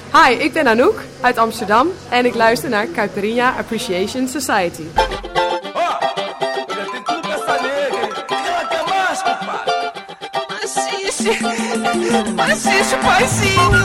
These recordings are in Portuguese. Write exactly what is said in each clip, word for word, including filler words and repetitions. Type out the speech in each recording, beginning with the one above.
Hi, ik ben Anouk uit Amsterdam en ik luister naar Caipirinha Appreciation Society. Assiste, paizinho.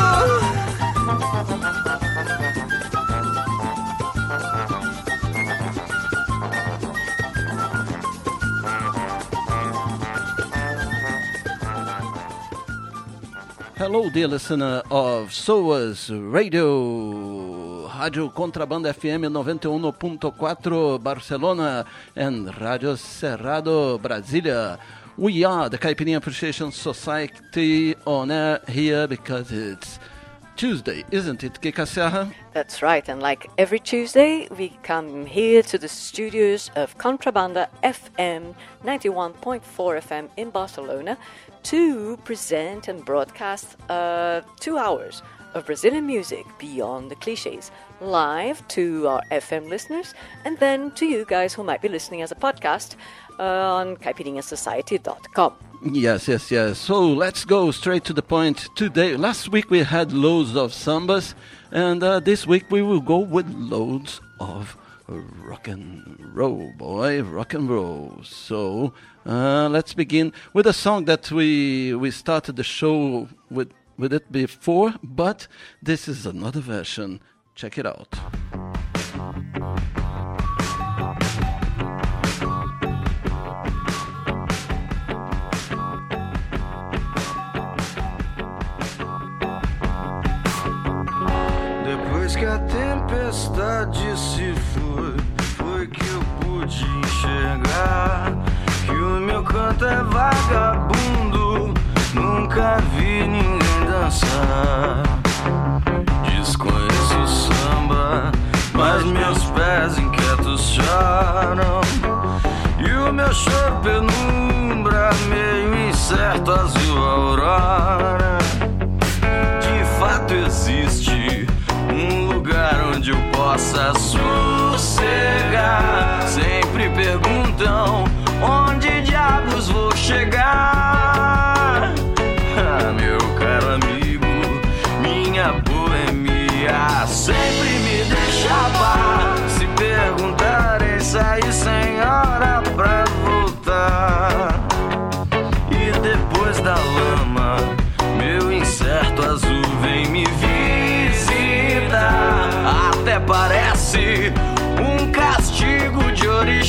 Hello, dear listener of SOAS Radio, Rádio Contrabanda F M noventa e um ponto quatro Barcelona and Radio Cerrado Brasília. We are the Caipirinha Appreciation Society on air here because it's Tuesday, isn't it, Kika Serra? That's right, and like every Tuesday, we come here to the studios of Contrabanda F M ninety-one point four F M in Barcelona to present and broadcast uh, two hours of Brazilian music beyond the cliches, live to our F M listeners, and then to you guys who might be listening as a podcast uh, on caipirinha society dot com. Yes, yes, yes. So let's go straight to the point today. Last week we had loads of sambas, and uh, this week we will go with loads of rock and roll, boy, rock and roll. So uh, let's begin with a song that we we started the show with with it before, but this is another version. Check it out. Depois que a tempestade se foi, foi que eu pude enxergar que o meu canto é vagabundo, nunca vi ninguém dançar. Desconheço o samba, mas meus pés inquietos choram, e o meu choro penumbra, meio incerto, azul aurora. De fato existe um lugar onde eu possa sossegar. Sempre perguntam onde diabos vou chegar. Ah, meu caro amigo, minha boemia sempre me deixa pá. Se perguntarem, sair sem hora pra voltar. E depois da lama, meu incerto azul vem me visitar. Até parece um castigo de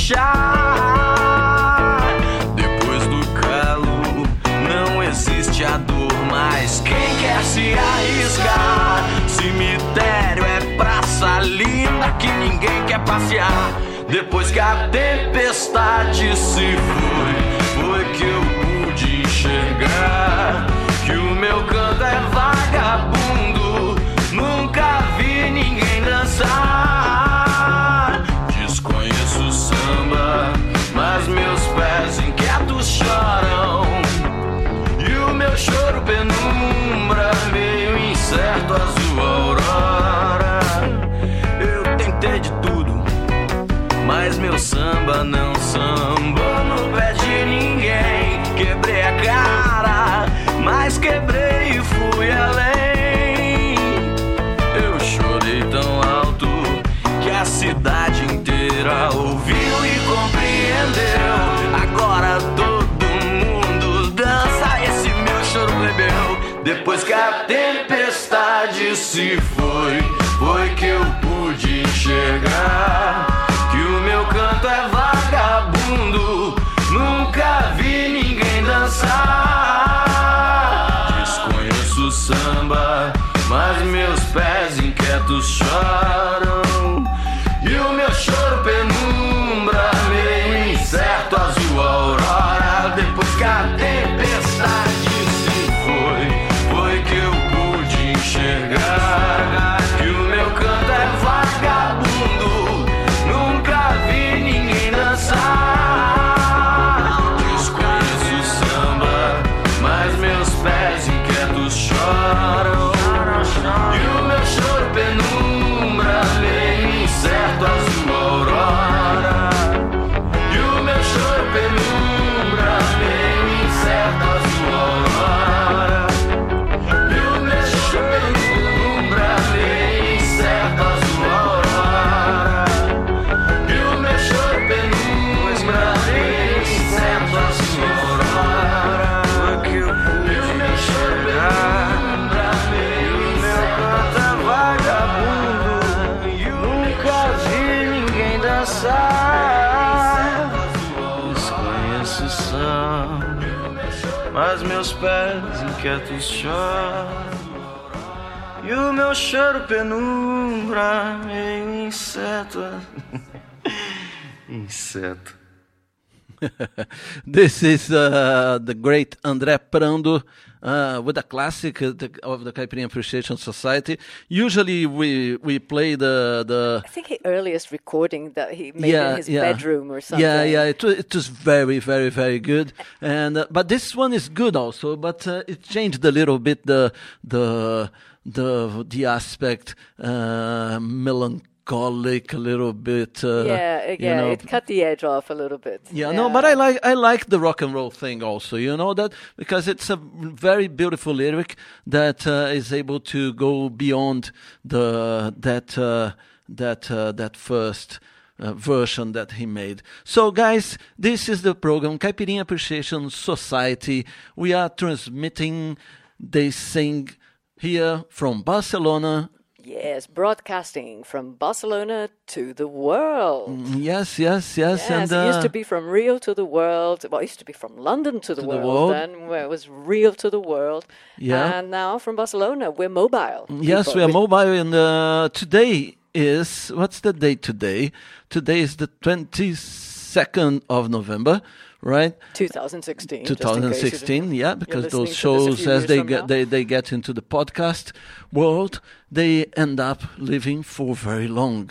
orixá. Depois do calo não existe a dor, mas quem quer se arriscar? Cemitério é praça linda que ninguém quer passear. Depois que a tempestade se foi, foi que eu pude enxergar que o meu canto é vagabundo, nunca vi ninguém dançar. Desconheço o samba, mas meus pés inquietos choram, e o meu choro penumbra, meio incerto, azul aurora. Eu tentei de tudo, mas meu samba não samba no pé de ninguém. Quebrei a cara, mas quebrei e fui além. Eu chorei tão alto que a cidade inteira ouviu e compreendeu. Agora todo mundo dança esse meu choro plebeu. Depois que a tempestade se foi, foi que eu pude enxergar que o meu canto é vagabundo, nunca vi ninguém dançar. Desconheço o samba, mas meus pés inquietos choram, e o meu choro penumbra, meio incerto, azul aurora. Depois que a tempestade se foi, foi que eu pude enxergar que o meu canto é vagabundo, nunca vi ninguém dançar. Desconheço o samba, mas meus pés inquietos choram, e o meu choro penumbra, meio mas meus pés inquietos choram. E o meu cheiro penumbra, meio inseto. Inseto. This is uh, the great André Prando uh, with a classic of the Caipirinha Appreciation Society. Usually we we play the the. I think the earliest recording that he made yeah, in his yeah. bedroom or something. Yeah, yeah, it was, it was very, very, very good. And uh, but this one is good also. But uh, it changed a little bit the the the the aspect uh, melancholic. Colic a little bit. Uh, yeah, yeah, you know. It cut the edge off a little bit. Yeah, yeah, no, but I like I like the rock and roll thing also. You know that because it's a very beautiful lyric that uh, is able to go beyond the that uh, that uh, that first. Uh, version that he made. So guys, this is the program Caipirinha Appreciation Society. We are transmitting, they sing here from Barcelona. Yes, broadcasting from Barcelona to the world. Yes, yes, yes. Yes, and, uh, it used to be from Rio to the world. Well, it used to be from London to the, to world, the world. Then where it was Rio to the world. Yeah. And now from Barcelona, we're mobile. Yes, people. we are We- mobile. And uh, today is, what's the date today? Today is the twenty-second of November, right? twenty sixteen. just in case you twenty sixteen, didn't- yeah, because you're those listening to this a shows, few as years they from get now. they, they get into the podcast world, they end up living for very long.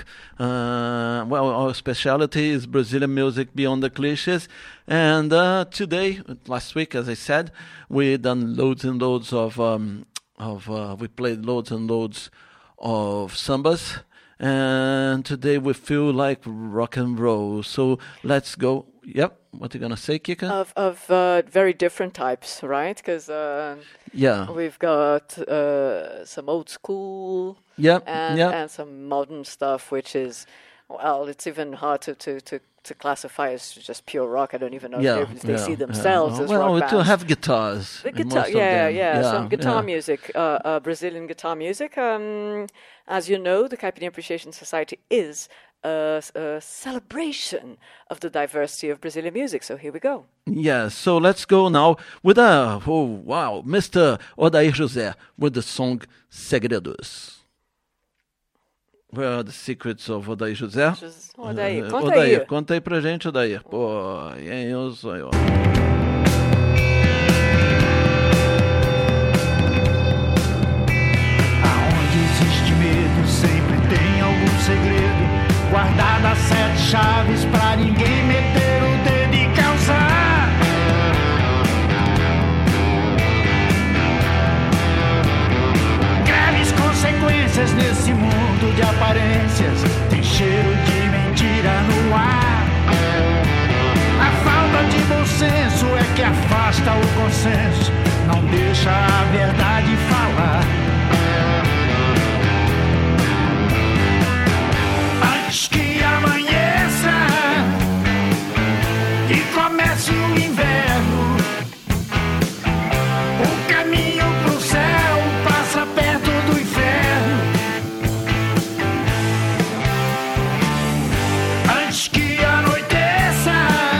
Uh, well, our specialty is Brazilian music beyond the cliches, and uh, today, last week, as I said, we done loads and loads of um, of uh, we played loads and loads of sambas. And today we feel like rock and roll. So let's go. Yep. What are you going to say, Kika? Of, of uh, very different types, right? Because uh, yeah. we've got uh, some old school Yep. and, Yep. and some modern stuff, which is, well, it's even hard to, to, to, to classify as just pure rock. I don't even know yeah, if they yeah, see themselves yeah. as well, rock we bands. do have guitars. The in guitar, most of yeah, them. yeah, yeah, some guitar yeah. music, uh, uh, Brazilian guitar music. Um, as you know, the Caipirinha Appreciation Society is a, a celebration of the diversity of Brazilian music. So here we go. Yeah, so let's go now with a, oh wow, Mister Odair José with the song Segredos. Where are the secrets of Odair José? Just- Odair, Eh, conta Odair, aí. conta aí pra gente, Odair. Pô, e eu sou eu. Aonde existe medo, sempre tem algum segredo. Guardado a sete chaves pra ninguém meter o dedo e causar. Graves consequências nesse mundo de aparências. Tem cheiro de mentira no ar. A falta de bom senso é que afasta o consenso. Não deixa a verdade falar. Antes que amanheça e comece o inverno, o caminho pro céu passa perto do inferno. Antes que anoiteça,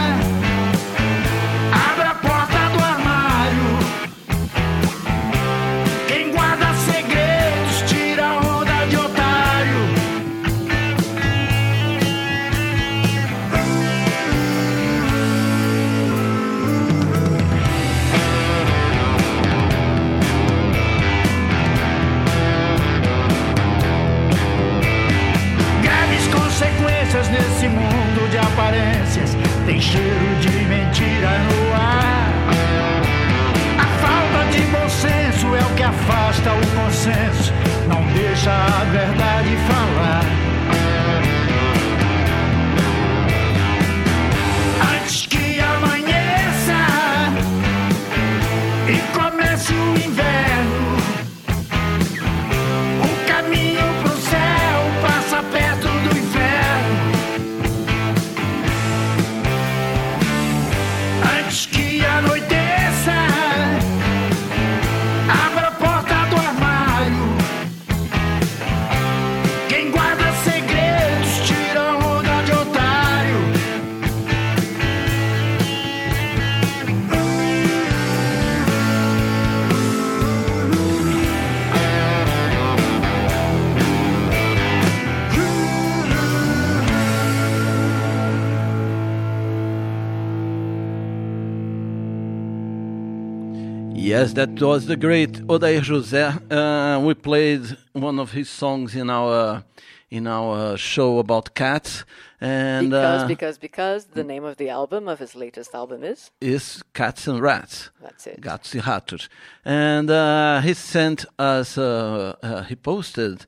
abra a porta do armário. Quem guarda segredos tira a onda de otário. Graves consequências nesse mundo de aparências. Tem cheiro de mentira no ar. A falta de bom senso é o que afasta o consenso. Não deixa a verdade falar. Antes que amanheça e comece o inverno, o caminho pro céu passa perto do inferno. Antes que anoiteça, abra a porta do armário. Quem guarda Yes, that was the great Odair José. Uh, we played one of his songs in our in our show about cats, and because uh, because because the name of the album of his latest album is is Cats and Rats. That's it. Gatos e Ratos, and uh, he sent us. Uh, uh, he posted.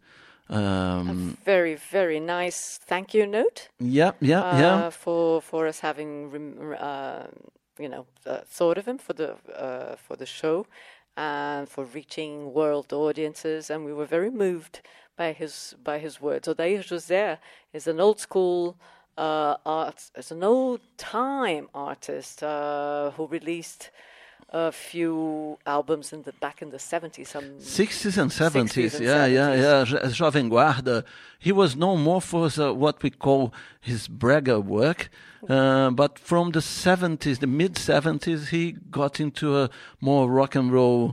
Um, a very very nice thank you note. Yeah, yeah, uh, yeah. For for us having. Rem- uh, you know, uh, thought of him for the uh, for the show and for reaching world audiences, and we were very moved by his by his words. Odair José is an old school uh, art, is an old time artist uh, who released a few albums in the back in the seventies, some sixties and seventies. and Yeah, yeah, seventies. yeah. Jo- Jovem Guarda. He was known more for uh, what we call his bragga work. Uh, but from the seventies, the mid seventies, he got into a more rock and roll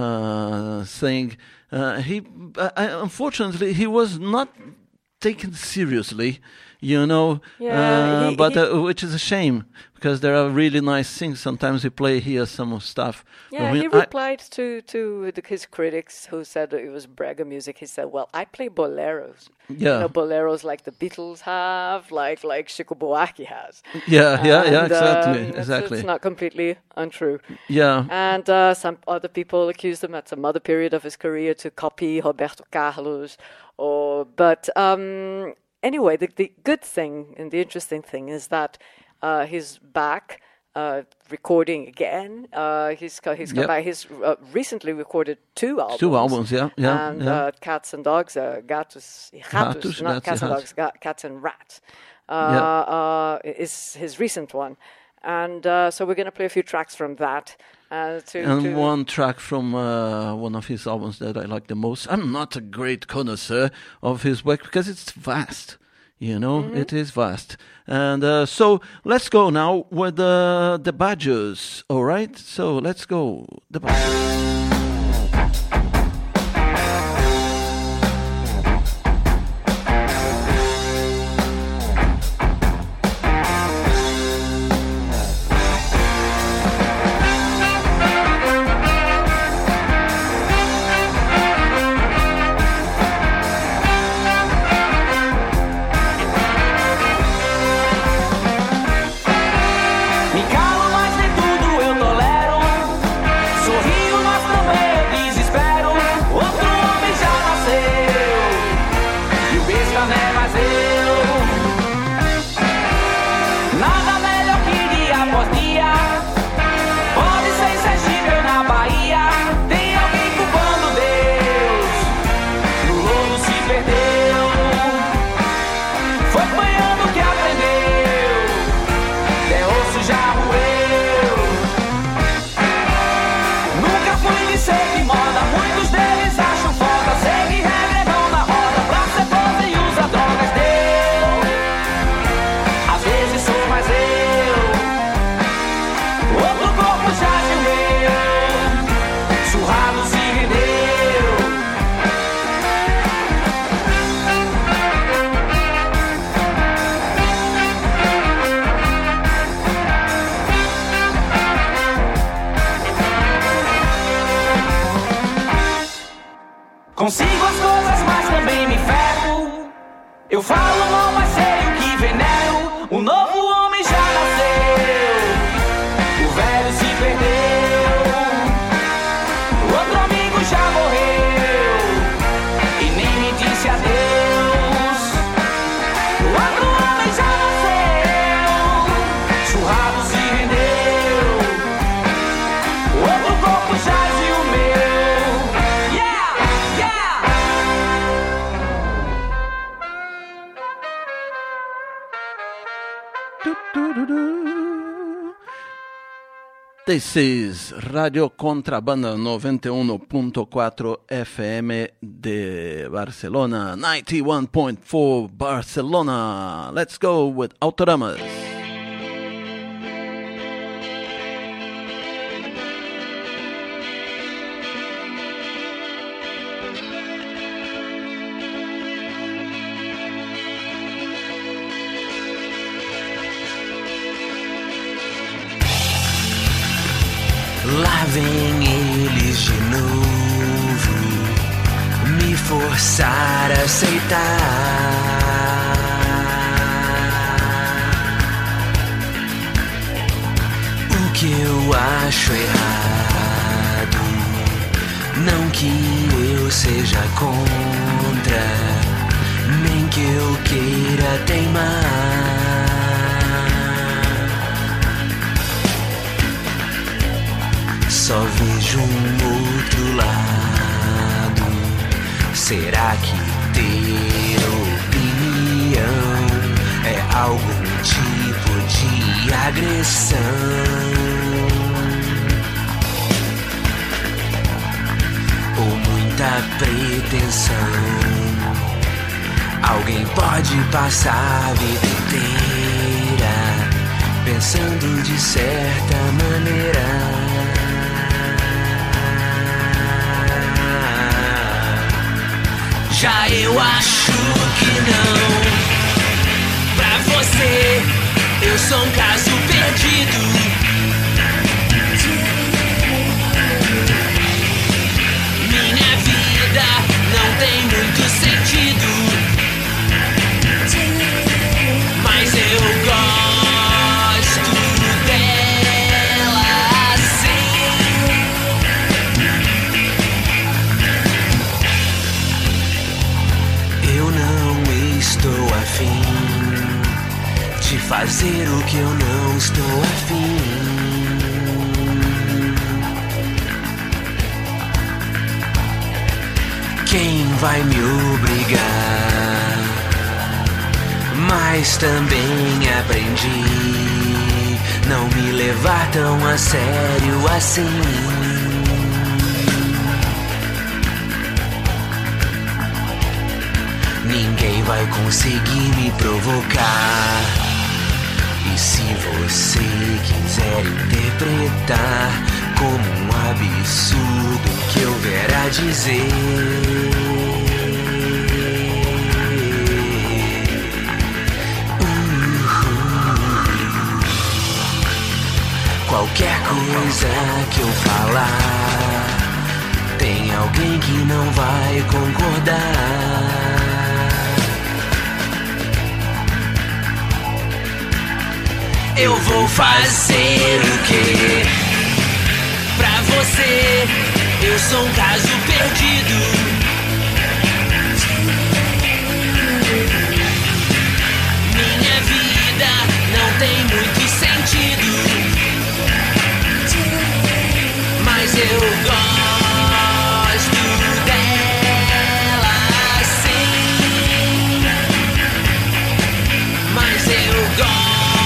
uh, thing. Uh, he, uh, unfortunately, he was not taken seriously, you know. Yeah, uh, he- but he- uh, which is a shame because there are really nice things. Sometimes we play here some stuff. Yeah, We- he I- replied to to the, his critics who said that it was bragga music. He said, "Well, I play boleros. Yeah. You know, boleros like the Beatles have, like like Chico Buarque has. yeah, yeah, yeah, And, exactly, um, it's- exactly. It's not completely untrue. Yeah. And uh, some other people accused him at some other period of his career to copy Roberto Carlos. Or, but um, anyway, the, the good thing and the interesting thing is that uh, he's back uh, recording again. Uh, he's co- he's come Yep. back. He's uh, recently recorded two albums. Two albums, yeah, yeah, And yeah. Uh, Cats and Dogs, uh, Gatos e Ratos, Ratos, not Gatos e Cats and Ratos. Dogs, ga- Cats and Rats. Uh, uh, is his recent one. And uh, so we're going to play a few tracks from that. Uh, to, And to one track from uh, one of his albums that I like the most. I'm not a great connoisseur of his work because it's vast, you know, Mm-hmm. it is vast. And uh, so let's go now with uh, the Badgers, all right? So let's go, the Badgers. Me calo, mas nem tudo eu tolero. Sorrio, mas também eu desespero. Outro homem já nasceu e o besta não é mais eu. Nada melhor que dia após dia. Pode ser em Sergipe ou na Bahia. Tem alguém culpando Deus. No lodo se perdeu. Foi apanhando que aprendeu. Até osso já roeu. Nunca fui de ser de moda. Muitos deles acham foda. Segue regra, não na roda. Pra ser pobre e usa drogas. Deu. Às vezes sou mais eu. Outro corpo já gemeu. Surrado se rendeu. Consigo as coisas, mas também me ferro. Eu falo mal, mas sei o que venero. O novo homem já nasceu. O velho se perdeu. O outro amigo já morreu. E nem me disse adeus. O outro homem já nasceu. Churrado se rendeu. O outro corpo jaz e o meu. Yeah, yeah. This is Radio Contrabanda noventa e um ponto quatro F M de Barcelona, ninety-one point four Barcelona. Let's go with Autoramas. Living in vez de novo me forçar a aceitar o que eu acho errado. Não que eu seja contra, nem que eu queira teimar. Só vejo um outro lado. Será que ter opinião é algum tipo de agressão? Ou muita pretensão? Alguém pode passar a vida inteira pensando de certa maneira. Já eu acho que não. Pra você, eu sou um caso perdido. Minha vida não tem muito sentido, mas eu gosto dela assim. Eu não estou afim de fazer o que eu não estou afim. Quem vai me obrigar? Mas também aprendi não me levar tão a sério assim. Ninguém vai conseguir me provocar. E se você quiser interpretar como um absurdo que eu vier a dizer, qualquer coisa que eu falar, tem alguém que não vai concordar. Eu vou fazer o quê? Pra você, eu sou um caso perdido. Minha vida não tem muito sentido, mas eu gosto dela assim. Mas eu gosto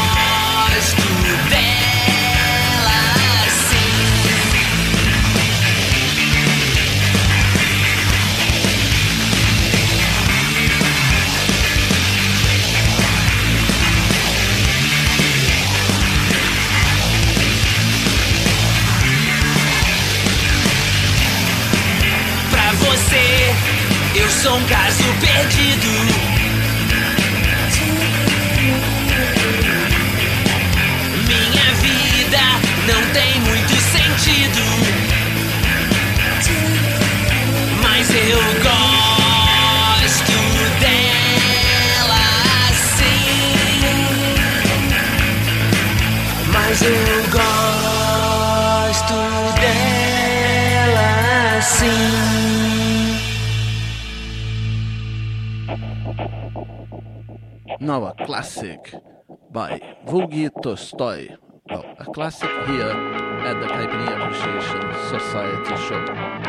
eu sou um caso perdido. Minha vida não tem muito sentido, mas eu gosto dela assim. Mas eu gosto dela assim. Now a classic by Vulgi Tolstoy. Well, a classic here at the Caipirinha Appreciation Society show.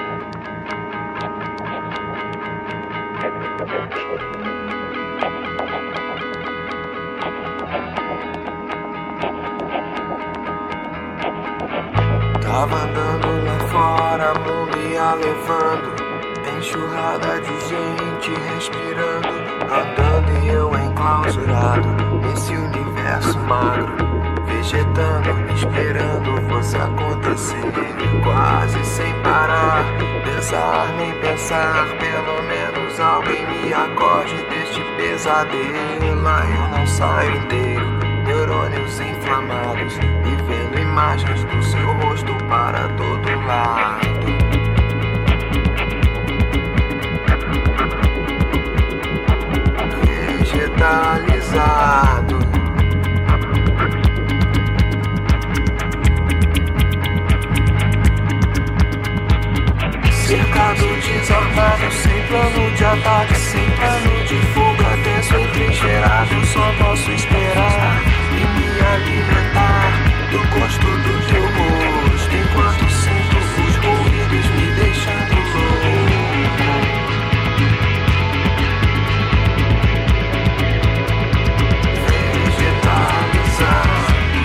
Tava andando lá fora, mundo ia levando, enxurrada de gente respirando, andando e eu enclausurado nesse universo magro, vegetando, esperando fosse acontecer, quase sem parar, pensar nem pensar, pelo menos alguém me acorde deste pesadelo. Lá eu não saio inteiro, eu neurônios inflamados e vendo imagens do seu rosto para todo lado. Vegetalizado. Cercado, desarmado, sem plano de ataque, sem plano de fuga, tenso, entrincheirado, só posso esperar e me alimentar do gosto do teu rosto, enquanto sinto os ruídos me deixando louco. Vegetalizado.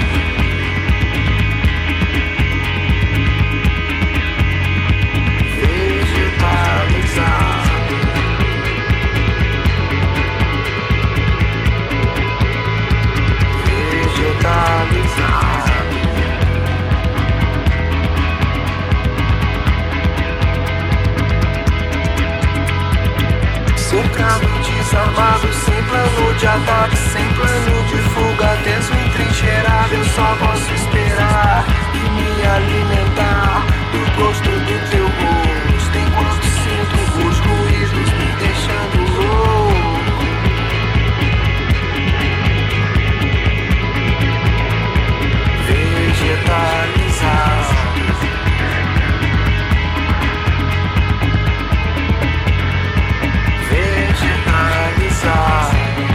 Cercado, desarmado, sem plano de ataque, sem plano de fuga, tenso, entrincheirado, eu só posso esperar e me alimentar do gosto do teu rosto, enquanto sinto os ruídos me deixando louco. Vegetalizado. Vegetalizado.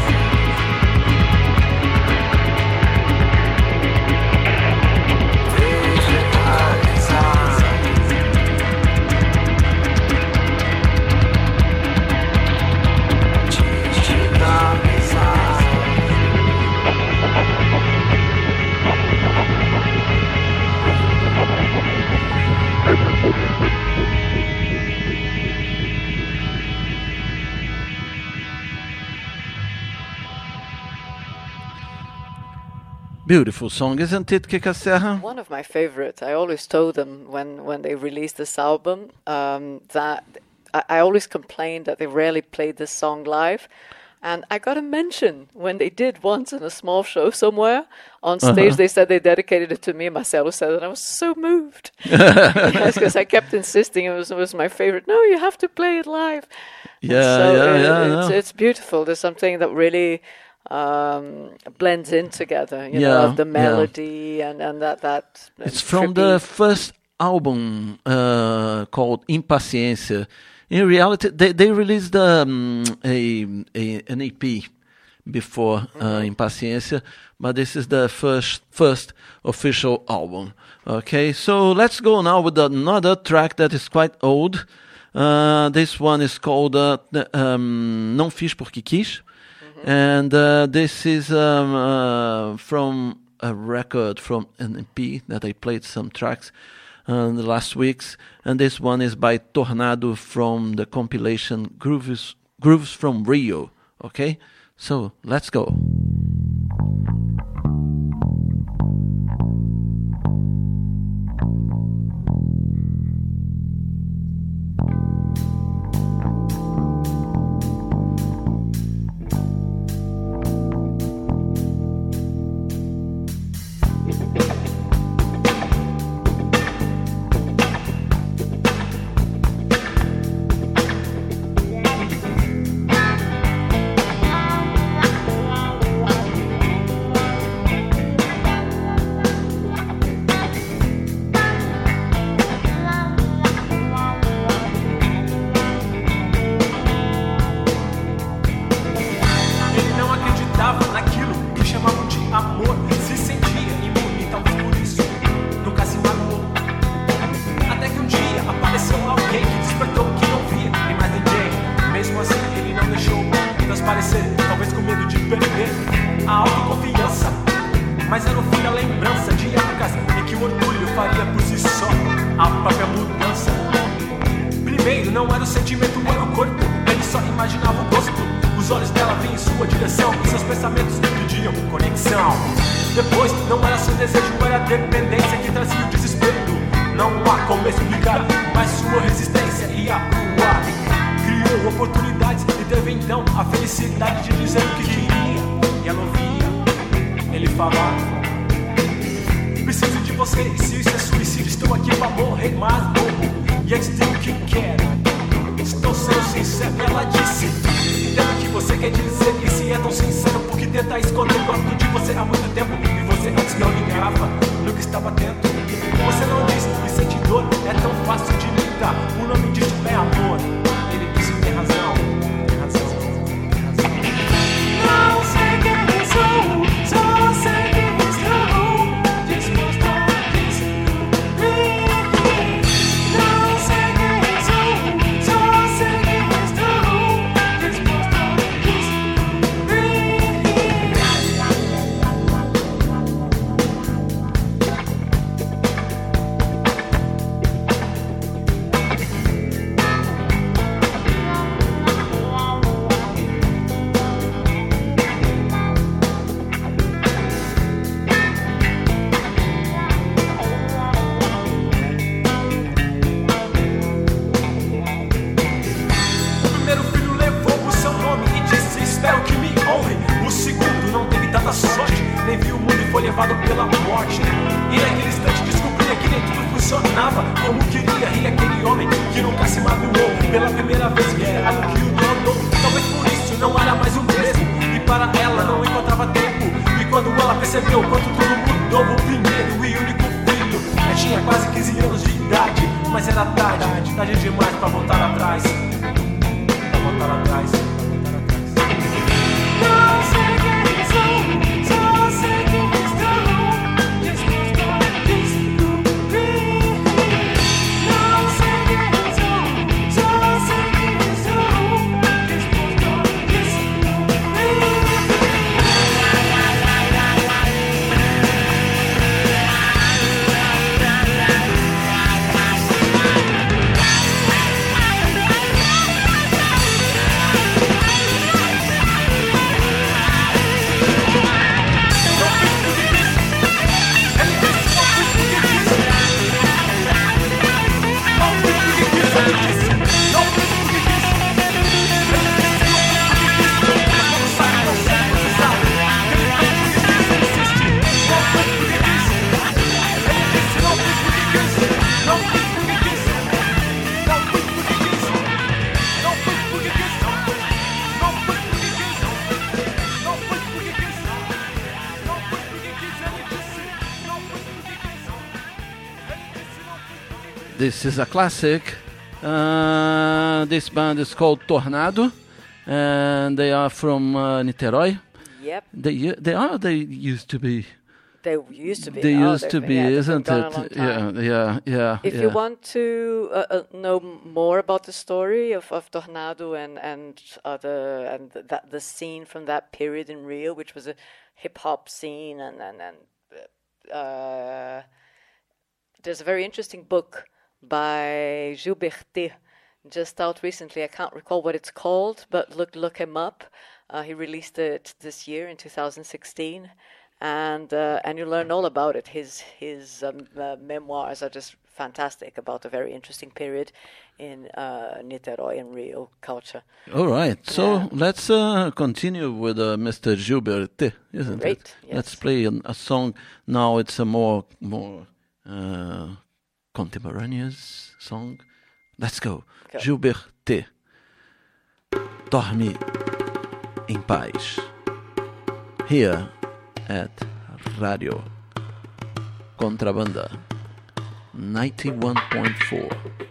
Beautiful song, isn't it, Kika Serra? One of my favorites. I always told them when, when they released this album um, that I, I always complained that they rarely played this song live. And I got a mention when they did once in a small show somewhere. On stage, uh-huh. They said they dedicated it to me, and Marcelo said that I was so moved. Yes, because I kept insisting it was, it was my favorite. No, you have to play it live. Yeah, so yeah, it, yeah. It's, yeah. it's beautiful. There's something that really um, blends in together. You yeah, know, of the melody yeah. and, and that that. It's from the first album uh, called Impaciência. In reality, they they released um, a, a an E P before uh, mm-hmm. Impaciência, but this is the first first official album. Okay, so let's go now with another track that is quite old. Uh, this one is called uh, um, Não Fiz Porque Quis, mm-hmm. and uh, this is um, uh, from a record from an E P that I played some tracks uh, the last weeks, and this one is by Tornado from the compilation Grooves Grooves from Rio. Okay, so let's go. ele falar. Preciso de você, e se isso é suicídio, estou aqui pra morrer, mas bobo. E antes de o que quero, estou sendo sincero. Ela disse, entendo o que você quer dizer. E se é tão sincero, por que tenta esconder? Gosto de você há muito tempo, e você antes não ligava, nunca estava atento. Você não disse que sente dor, é tão fácil de lidar. O nome disso é amor. Ele disse, tem razão, tem razão, tem razão. Não sei quem eu sou, só sei que estou disposto a descobrir. Não sei quem eu sou, só sei que estou disposto a descobrir. Levado pela morte. E naquele instante descobria que nem tudo funcionava como queria. E aquele homem que nunca se magoou pela primeira vez que era algo que o donou. Talvez por isso não era mais o mesmo, e para ela não encontrava tempo. E quando ela percebeu quanto tudo mudou, o primeiro e único filho já tinha quase quinze anos de idade. Mas era tarde, tarde demais pra voltar atrás. Pra voltar atrás. Não sei quem sou, só sei que This is a classic. Uh, this band is called Tornado, and they are from uh, Niterói. Yep. They they are they used to be. They used to be. They oh, used to be, yeah, isn't it? Yeah, yeah, yeah. If yeah. you want to uh, uh, know more about the story of, of Tornado and and other and th- that the scene from that period in Rio, which was a hip hop scene, and and and uh, there's a very interesting book by Gilberté, just out recently. I can't recall what it's called, but look look him up. Uh, he released it this year in two thousand sixteen, and uh, and you learn all about it. His his um, uh, memoirs are just fantastic about a very interesting period in uh, Niterói and Rio culture. All right, so Yeah. let's uh, continue with uh, Mister Gilberté, isn't Great, it? yes. Let's play an, a song. Now it's a more more uh, contemporaneous song. Let's go. Go. Gilberté. Dorme em paz. Here at Radio Contrabanda ninety-one point four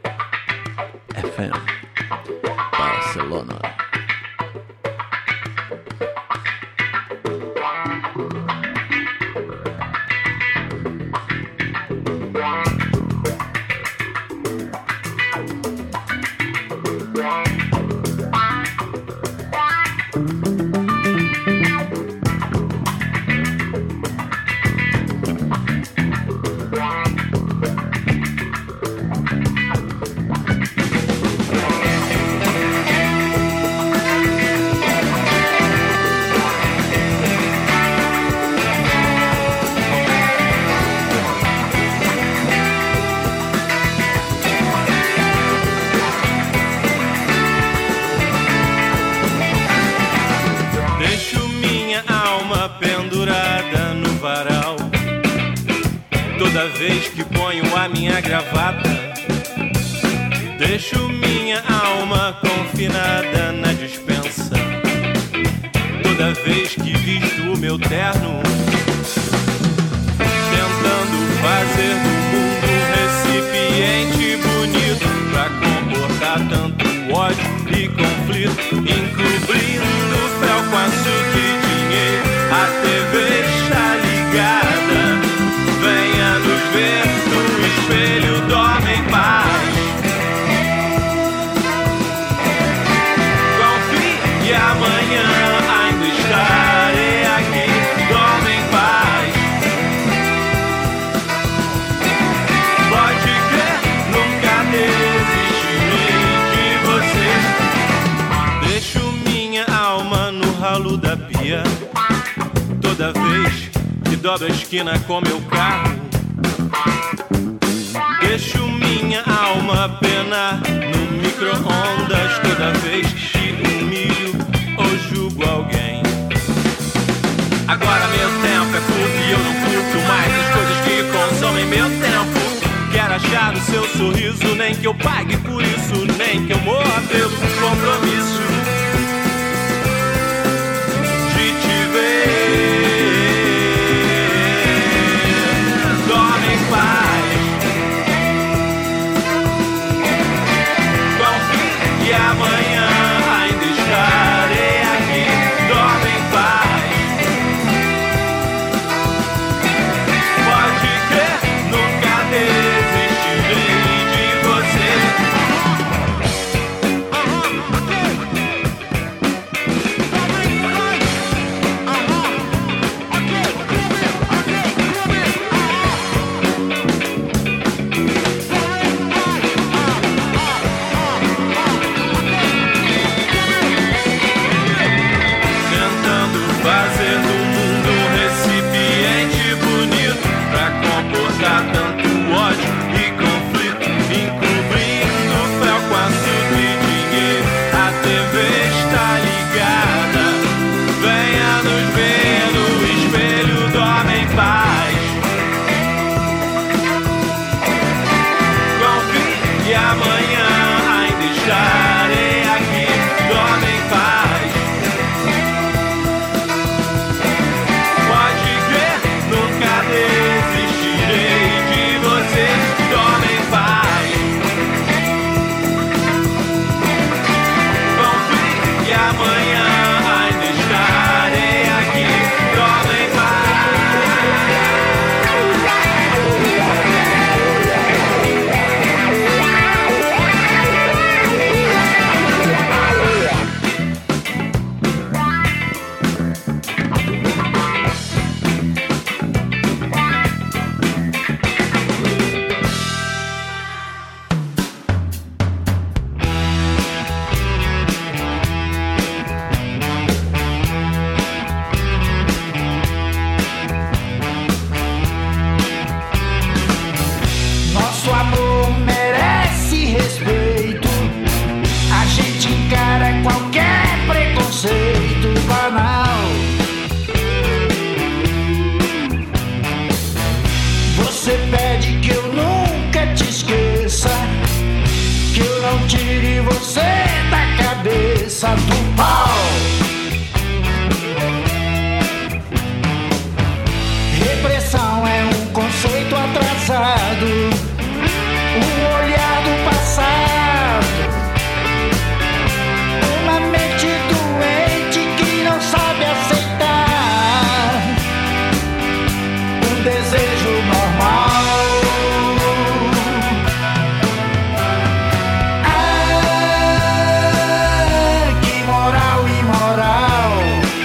F M Barcelona. Thank vez que ponho a minha gravata, deixo minha alma confinada na dispensa. Toda vez que visto o meu terno, tentando fazer do mundo um recipiente bonito pra comportar tanto ódio e conflito, encobrindo o fel com açúcar e dinheiro. A T V está ligada, venha nos ver no espelho, dorme em paz. Confie e amanhã ainda estarei aqui, dorme em paz. Pode crer, nunca desistirei de você. Deixo minha alma no ralo da pia, toda vez que dobro a esquina com meu carro. Deixo minha alma penar no micro-ondas toda vez que humilho ou julgo alguém. Agora meu tempo é curto e eu não curto mais as coisas que consomem meu tempo. Quero achar o seu sorriso, nem que eu pague por isso, nem que eu morra pelo compromisso de te ver. Dorme em paz. Confie e amanhã ainda estarei aqui. Dorme em paz. Pode crer, nunca desistirei de você. Tentando fazer do mundo um recipiente bonito pra comportar tanto ódio e conflito, encobrindo o fel com açúcar e dinheiro. A T V está ligada, venha nos ver no espelho, dorme em paz. Confie e amanhã ainda estarei aqui, dorme em paz. Pode crer, nunca desistirei de você, dorme em paz. Confie e amanhã ainda estarei aqui, dorme em paz. Nosso amor merece respeito. A gente encara qualquer preconceito banal. Você pede que eu nunca te esqueça, que eu não tire você da cabeça do pau. Repressão é um conceito atrasado, um olhar do passado, uma mente doente que não sabe aceitar um desejo normal. Ah, que moral imoral.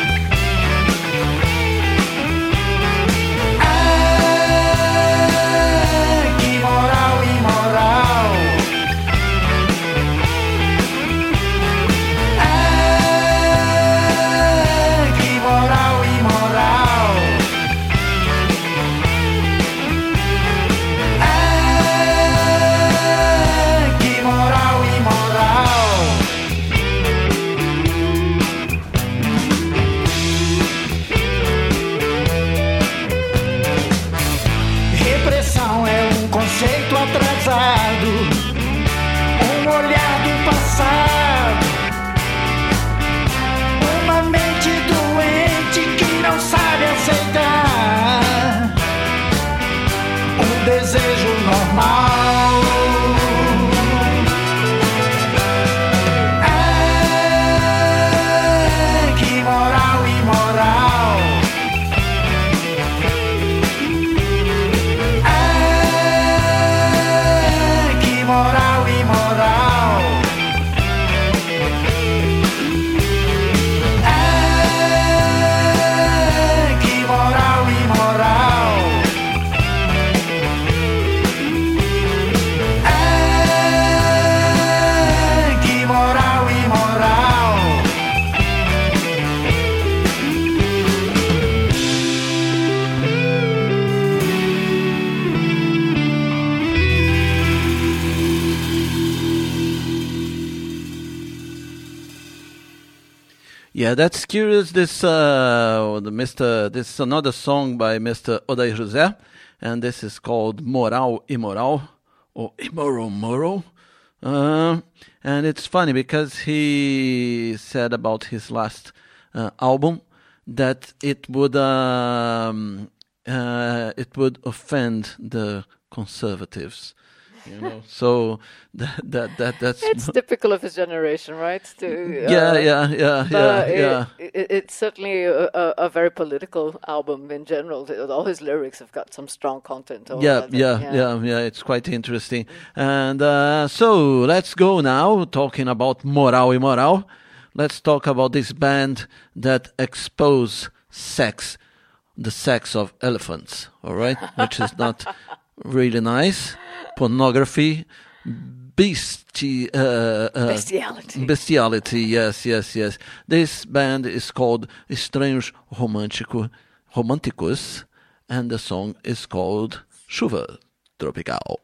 Ah, que moral imoral. Ah, que moral imoral. Ah, que moral imoral. Yeah, that's curious. This uh, the Mister This is another song by Mister Odair José, and this is called Moral Imoral or Immoral Moral. Uh, and it's funny because he said about his last uh, album that it would um, uh, it would offend the conservatives. You know, so that that that that's it's typical of his generation, right? To, uh, yeah, yeah, yeah, yeah, it, yeah. It, it's certainly a, a, a very political album in general. All his lyrics have got some strong content. All Yeah, that, yeah, yeah, yeah, yeah. It's quite interesting. And uh, so let's go now talking about Moral e Moral. Let's talk about this band that expose sex, the sex of elephants. All right, which is not really nice. Pornography, besti- uh, uh, bestiality. Bestiality, yes, yes, yes. This band is called Estranhos Romântico, Românticos, and the song is called Chuva Tropical.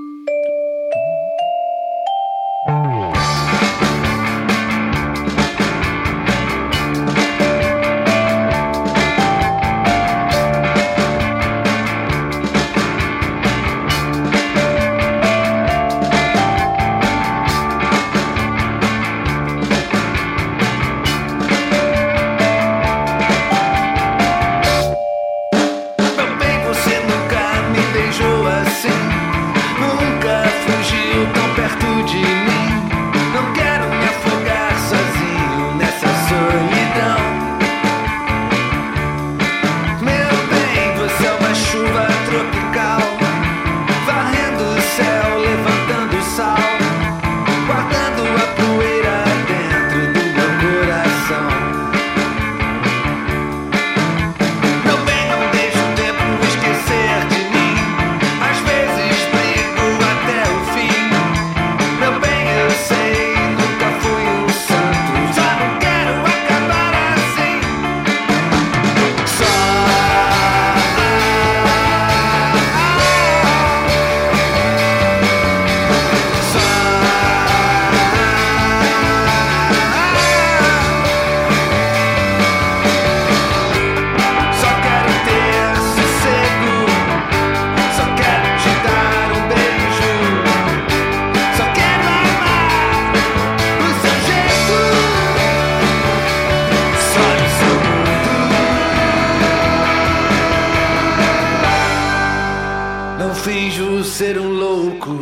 finjo ser um louco.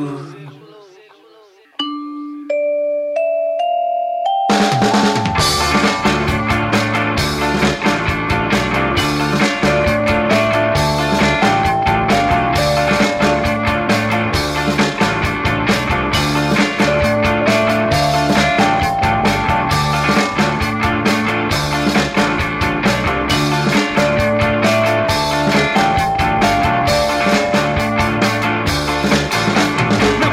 No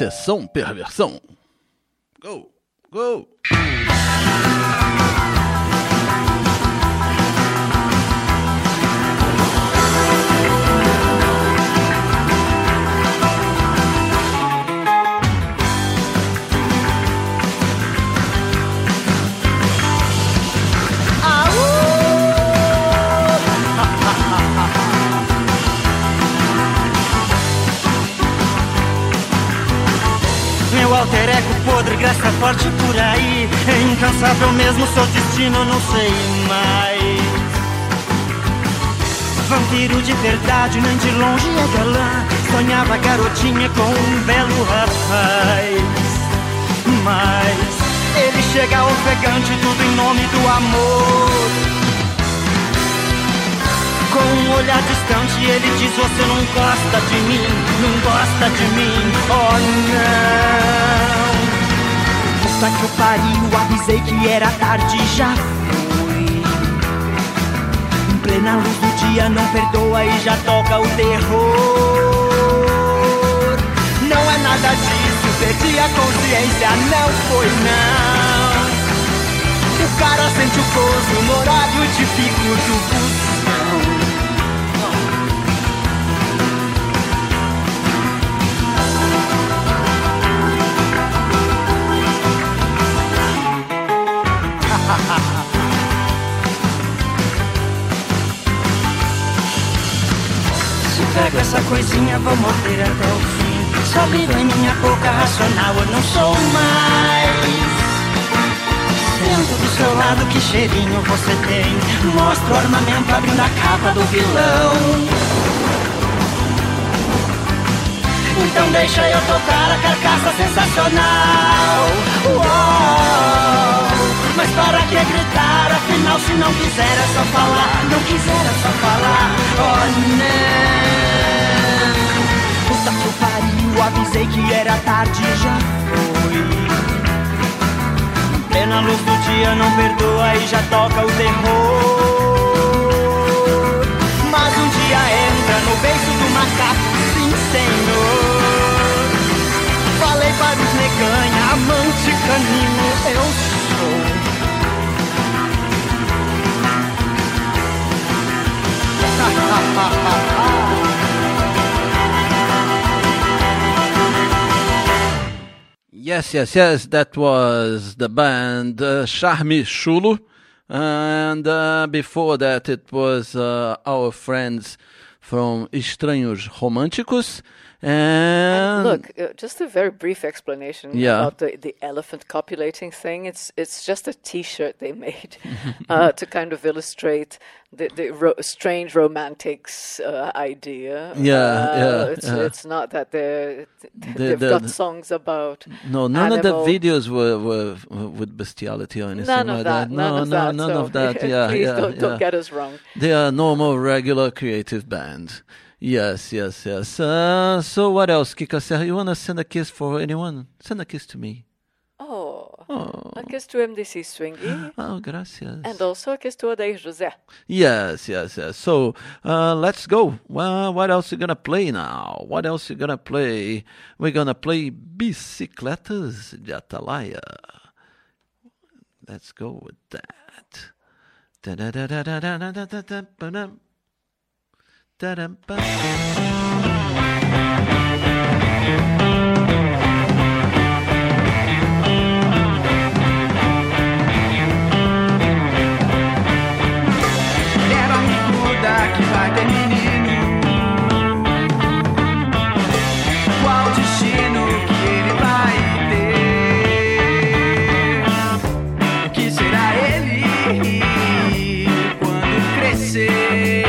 Sessão Perversão. Go, go. Meu alter ego podre, graça forte por aí. É incansável mesmo, seu destino não sei mais. Vampiro de verdade, nem de longe é galã. Sonhava garotinha com um belo rapaz. Mas ele chega ofegante, tudo em nome do amor. Com um olhar distante ele diz: você não gosta de mim, não gosta de mim, oh não. Puta que eu pariu, avisei que era tarde e já fui. Em plena luz do dia não perdoa e já toca o terror. Não é nada disso, perdi a consciência, não foi não. O cara sente o gozo no horário de pico do busão. Se pego essa coisinha, vou morder até o fim. Só vivo em minha boca racional, eu não sou mais. Sento do seu lado, que cheirinho você tem. Mostra o armamento abrindo a capa do vilão. Então deixa eu tocar a carcaça sensacional. Uou! Mas para que gritar? Afinal, se não quiser é só falar. Não quiser é só falar. Oh não. Puta que pariu, avisei que era tarde e já foi. Plena luz do dia não perdoa e já toca o terror. Mas um dia entra no beiço do macaco, sim senhor. Falei para os neganha, amante canino eu sou. Yes, yes, yes, that was the band uh, Charme Chulo, and uh, before that it was uh, our friends from Estranhos Românticos. And, and look, uh, just a very brief explanation yeah. about the, the elephant copulating thing. It's it's just a T-shirt they made uh, to kind of illustrate the, the ro- strange romantics uh, idea. Yeah, uh, yeah, it's, yeah. it's not that they're, The- they've the- got songs about No, none animal. of the videos were, were, were with bestiality or anything None like of that. that. None no, of no, that. none so of that. Yeah, please yeah, don't, yeah. don't get us wrong. They are normal, regular, creative band. Yes, yes, yes. Uh, so what else, Kika Serra? You want to send a kiss for anyone? Send a kiss to me. Oh, Oh. a kiss to M D C Swingy. Oh, gracias. And also a kiss to Adair José. Yes, yes, yes. So uh, let's go. Well, what else you gonna play now? What else you gonna play? We're gonna play Bicicletas de Atalaia. Let's go with that. Da-da-da-da-da-da-da-da-da-da-da. Da-da-ba. Quero amigo da que vai ter menino. Qual o destino que ele vai ter? O que será ele quando crescer?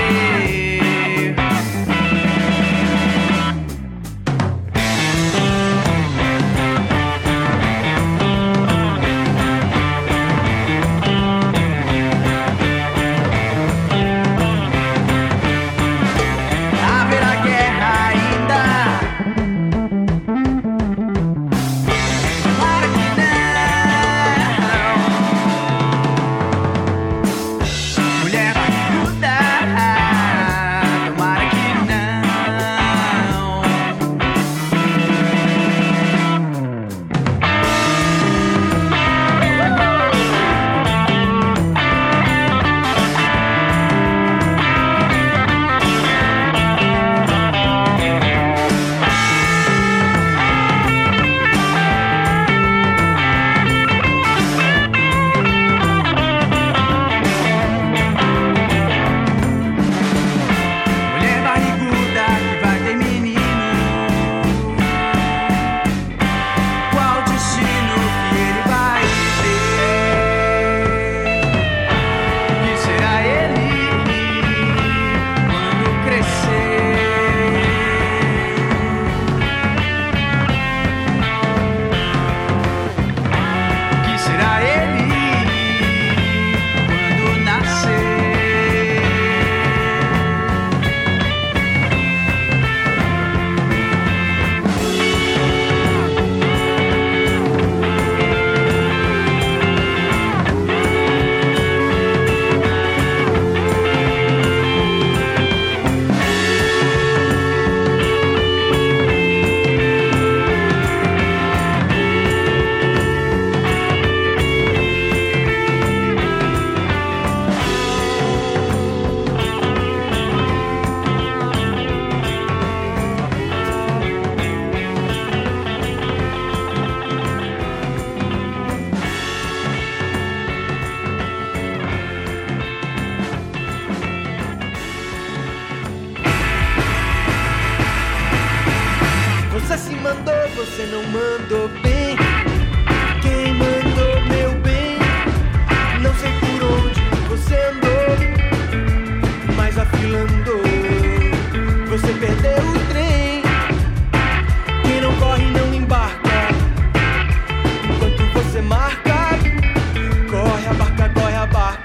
mandou, você não mandou bem. Quem mandou, meu bem? Não sei por onde você andou, mas a fila andou. Você perdeu o trem. Quem não corre não embarca. Enquanto você marca, corre a barca, corre a barca.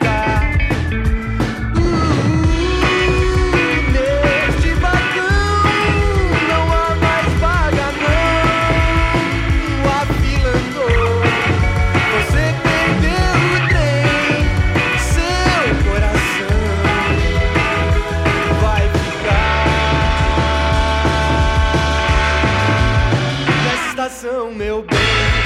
Meu bem.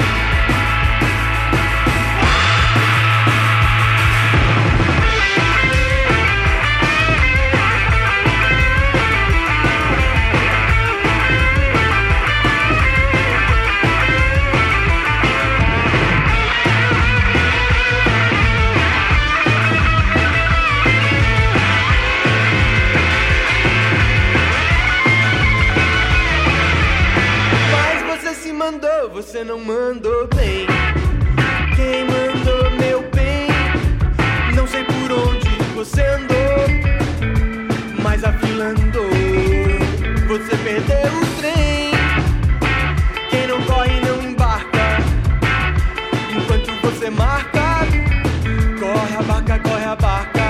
Você não mandou bem. Quem mandou, meu bem? Não sei por onde você andou, mas a fila andou. Você perdeu o trem. Quem não corre não embarca. Enquanto você marca, corre a barca, corre a barca.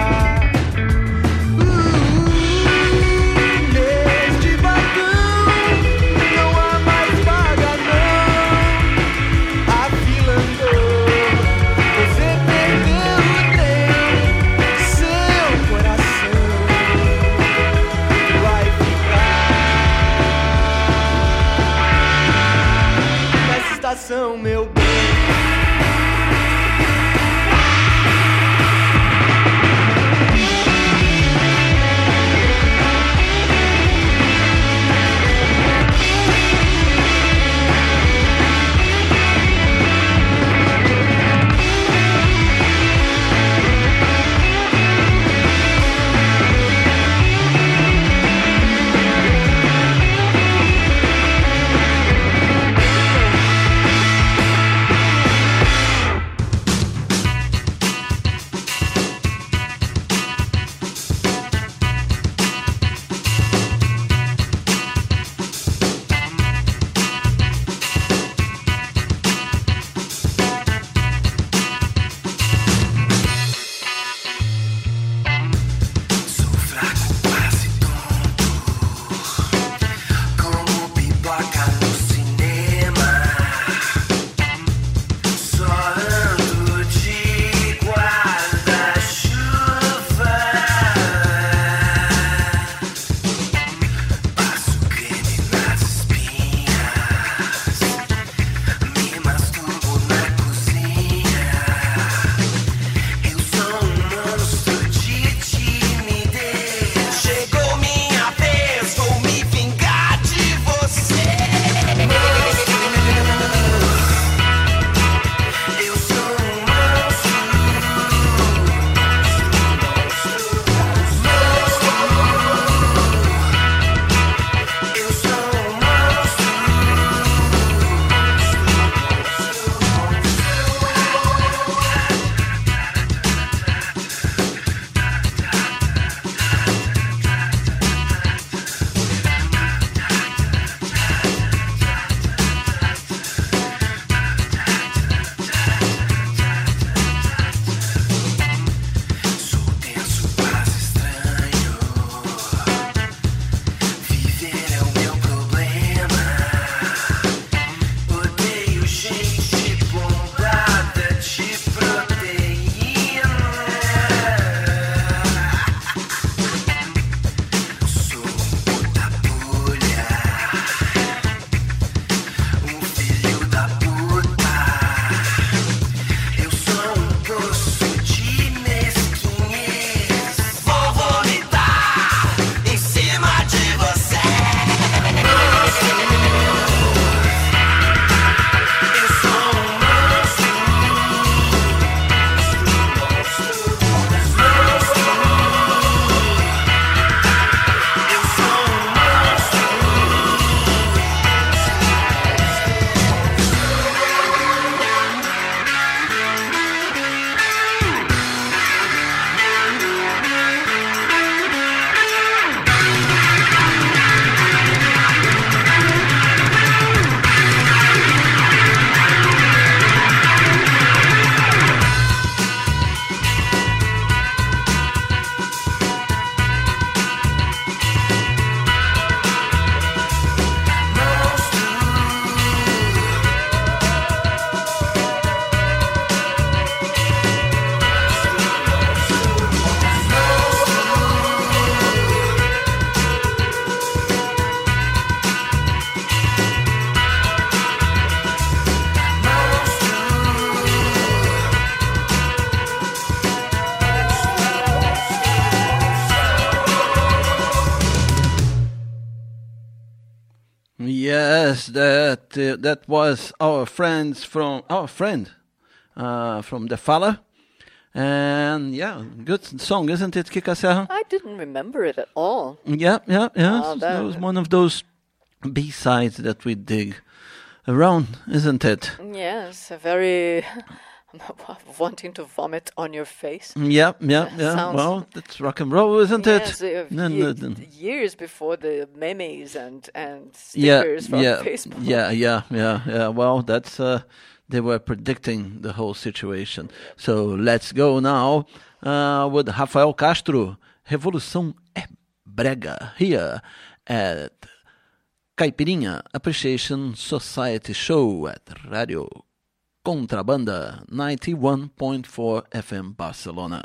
Yes, that uh, that was our friends from our friend uh, from the Fala, and yeah, good song, isn't it, Kika Serra? I didn't remember it at all. Yeah, yeah, yeah. Oh, That that- was one of those B-sides that we dig around, isn't it? Yes, a very wanting to vomit on your face. Yeah, yeah, yeah. Sounds- Well, that's rock and roll, isn't Yes, it? uh, No, ye- no, no. years before the memes and and Yeah, stickers from yeah, Facebook. yeah, yeah, yeah, yeah. Well, that's uh, they were predicting the whole situation. So let's go now uh, with Rafael Castro. Revolução é brega here at Caipirinha Appreciation Society Show at Radio Contrabanda ninety-one point four F M Barcelona.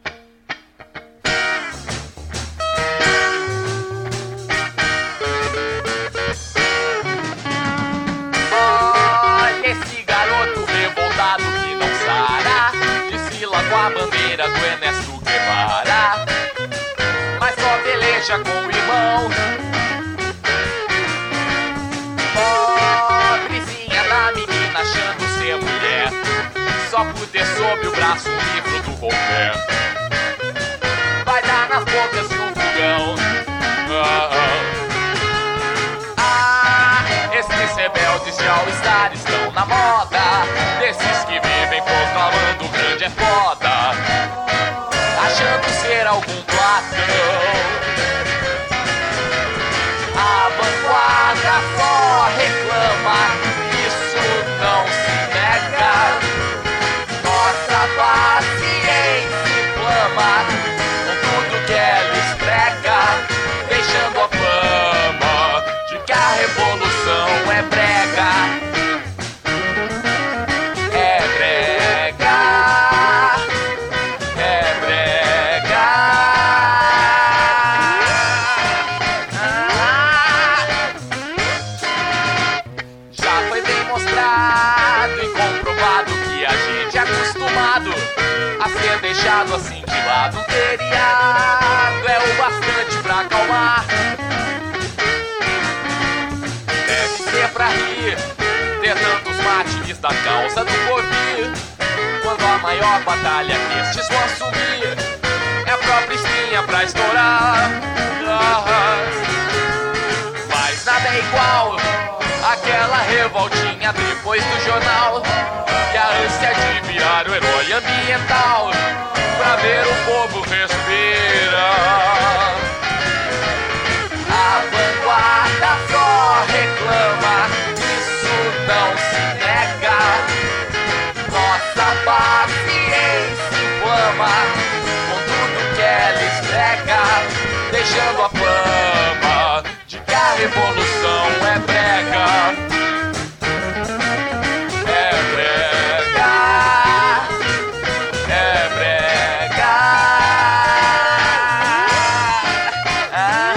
Olha esse garoto revoltado que não sara, desfila com a bandeira do Ernesto Guevara, mas só peleja com o irmão. Pobrezinha da menina achando ser mulher, só por ter sob o braço um livro do Voltaire. Vai dar nas bocas de um fogão. Ah, ah. Esses rebeldes de All-Star estão na moda, desses que vivem proclamando o grande é foda, achando ser algum Platão. A vanguarda só reclama, isso não se nega. Nossa paciência inflama com tudo que ela esfrega, deixando a fama de que a revolução é brega. É brega, é brega. Ah, já foi bem mostrado e comprovado que a gente é acostumado a ser deixado assim de lado. Um feriado é o bastante pra acalmar. Deve ser pra rir, ter tantos mártires da causa do porvir, quando a maior batalha que estes vão assumir é a própria espinha pra estourar. Ah, mas nada é igual aquela revoltinha depois do jornal, e a ânsia de virar o herói ambiental pra ver o povo respirar. A vanguarda só reclama, isso não se nega. Nossa paciência inflama com tudo que ela esfrega, deixando a fama de que a revolução é brega. É brega, é brega. Ah.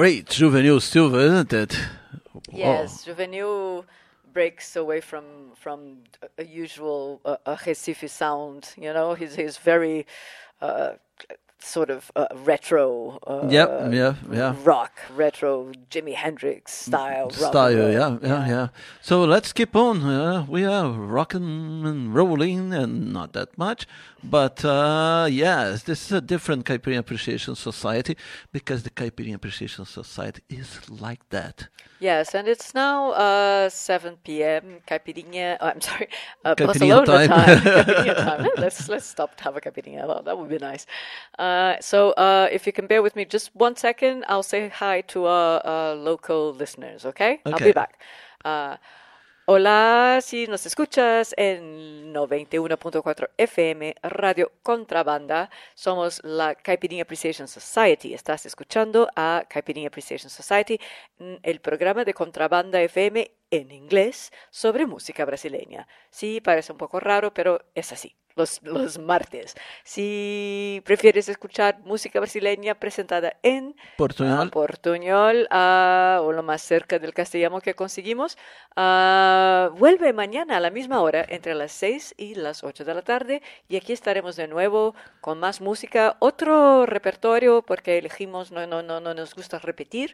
great Juvenil Silva, isn't it? Yes, oh. Juvenil breaks away from from a usual uh, a Recife sound. You know, he's he's very uh, sort of uh, retro. Uh, yep, yeah, yeah. Rock, retro, Jimi Hendrix style. Style, yeah, yeah, yeah, yeah. So let's keep on. Uh, we are rocking and rolling, and not that much. But uh, yes, this is a different Caipirinha Appreciation Society because the Caipirinha Appreciation Society is like that. Yes, and it's now uh, seven p.m. Caipirinha. Oh, I'm sorry, uh, Caipirinha Barcelona time. time. Caipirinha time. Let's let's stop to have a Caipirinha. Well, that would be nice. Uh, so uh, if you can bear with me just one second, I'll say hi to our, our local listeners. Okay, okay. I'll be back. Uh, Hola, si nos escuchas en noventa y uno punto cuatro F M, Radio Contrabanda, somos la Caipirinha Appreciation Society. Estás escuchando a Caipirinha Appreciation Society, el programa de Contrabanda F M en inglés sobre música brasileña. Sí, parece un poco raro, pero es así. Los, los martes. Si prefieres escuchar música brasileña presentada en portuñol, uh, portuñol uh, o lo más cerca del castellano que conseguimos, uh, vuelve mañana a la misma hora, entre las seis y las ocho de la tarde, y aquí estaremos de nuevo con más música, otro repertorio, porque elegimos, no, no, no, no nos gusta repetir.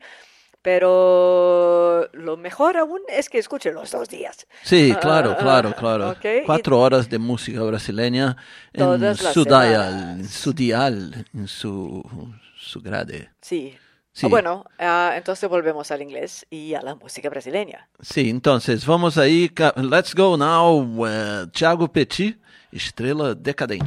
Pero lo mejor aún es que escuche los dos días. Sí, claro, uh, claro, claro. Okay. Cuatro horas de música brasileña en su dial, en su dial, en su, su grade. Sí. Sí. Bueno, uh, entonces volvemos al inglés y a la música brasileña. Sí, entonces vamos ahí. Let's go now with Thiago Petit, Estrela Decadente.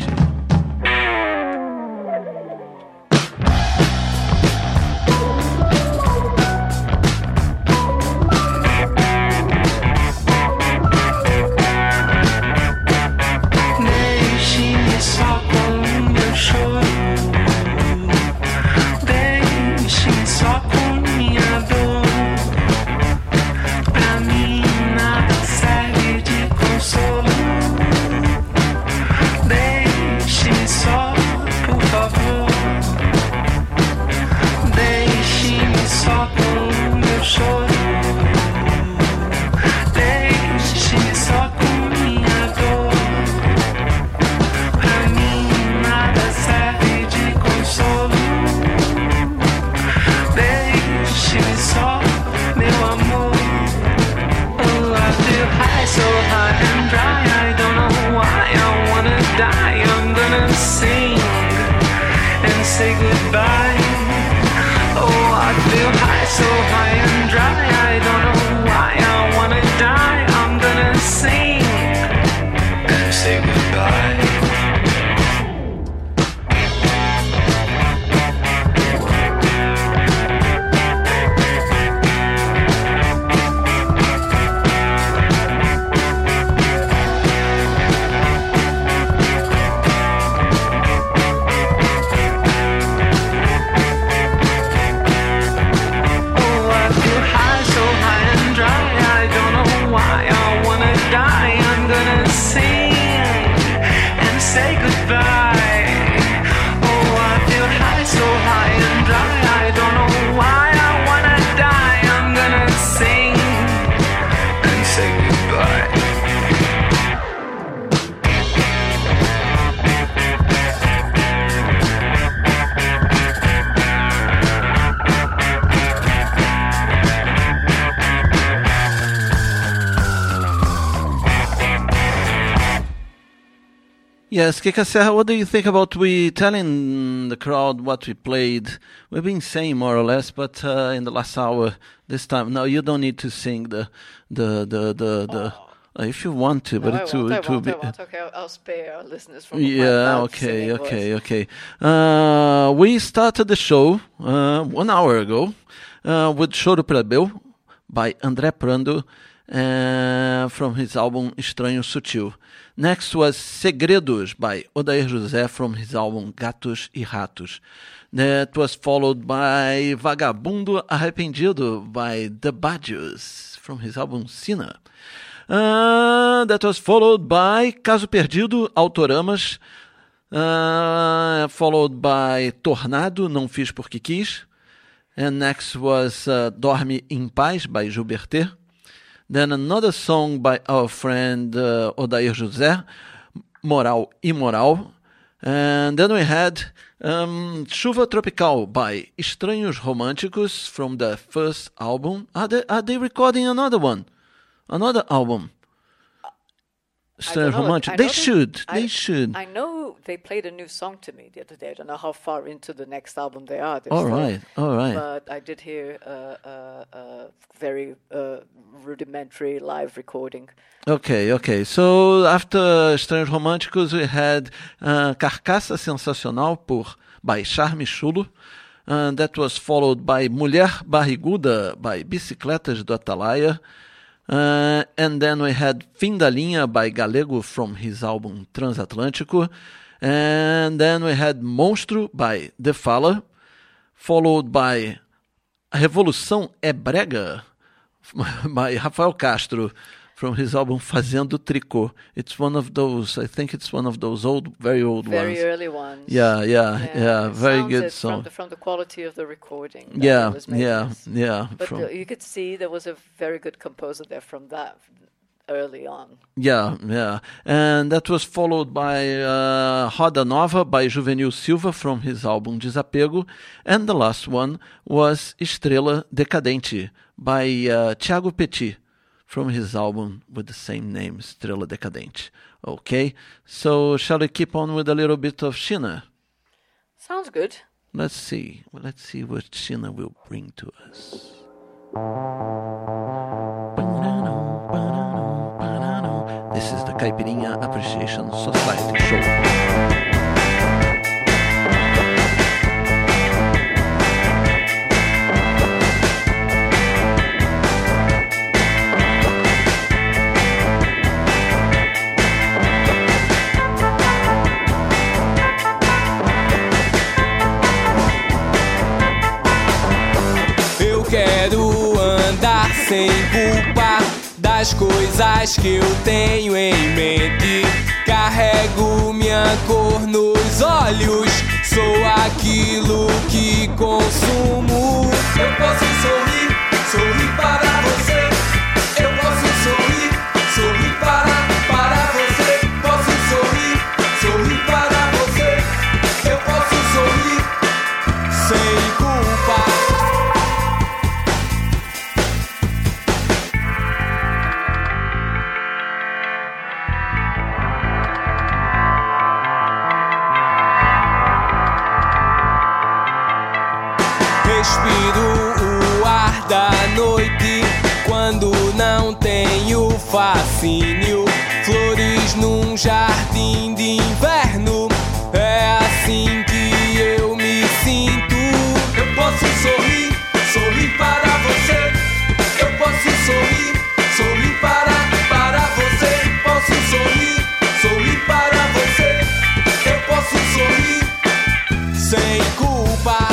Yes, Kika Serra, what do you think about we telling the crowd what we played? We've been saying more or less, but uh, in the last hour, this time, no, you don't need to sing the, the, the, the, the oh. uh, if you want to, no, but it, I won't, it I will won't, be. I won't. Okay, I'll, I'll spare our listeners from yeah, okay, okay, voice. okay. Uh, we started the show uh, one hour ago uh, with Choro Plebeu by André Prando uh, from his album Estranho Sutil. Next was Segredos by Odair José from his album Gatos e Ratos. That was followed by Vagabundo Arrependido by The Badios from his album Sina. Uh, that was followed by Caso Perdido, Autoramas. Uh, followed by Tornado, Não Fiz Porque Quis. And next was uh, Dorme em Paz by Gilberté. Then another song by our friend uh, Odair José, Moral Imoral. And then we had um, Chuva Tropical by Estranhos Românticos from the first album. Are they, are they recording another one? Another album? Estranhos Românticos? They should. I, they should. I know they played a new song to me the other day. I don't know how far into the next album they are. All still, right, all right. But I did hear a uh, uh, uh, very uh, rudimentary live recording. Okay, okay. So after Estranhos Românticos, we had uh, Carcaça Sensacional por by Charme Chulo. Uh, that was followed by Mulher Barriguda by Bicicletas do Atalaia. Uh, and then we had Fim da Linha by Galego from his album Transatlântico. And then we had Monstro by The Fala, followed by A Revolução é Brega by Rafael Castro from his album Fazendo Tricô. It's one of those, I think it's one of those old, very old very ones. Very early ones. Yeah, yeah, yeah, yeah very good song. From the, from the quality of the recording. Yeah, yeah, yeah. But from, uh, you could see there was a very good composer there from that early on. Yeah, yeah. And that was followed by uh, Roda Nova by Juvenil Silva from his album Desapego. And the last one was Estrela Decadente by uh, Thiago Petit from his album with the same name, Estrela Decadente. Okay, so shall we keep on with a little bit of China? Sounds good. Let's see. Well, let's see what China will bring to us. This is the Caipirinha Appreciation Society show. Quero andar sem culpa das coisas que eu tenho em mente. Carrego minha cor nos olhos, sou aquilo que consumo. Eu posso sorrir, sorrir para você. Eu posso sorrir, sorrir para, para você. Posso sorrir, sorrir para você. Eu posso sorrir sem culpa. Respiro o ar da noite quando não tenho fascínio. Flores num jardim de inverno, é assim que eu me sinto. Eu posso sorrir, sorrir para você. Eu posso sorrir, sorrir para, para você. Posso sorrir, sorrir para você. Eu posso sorrir sem culpa.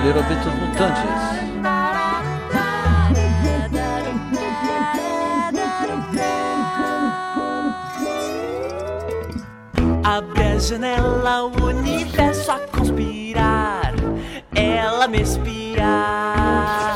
little bit of Mutantes. Abre a janela, o universo a conspirar, ela me espiar.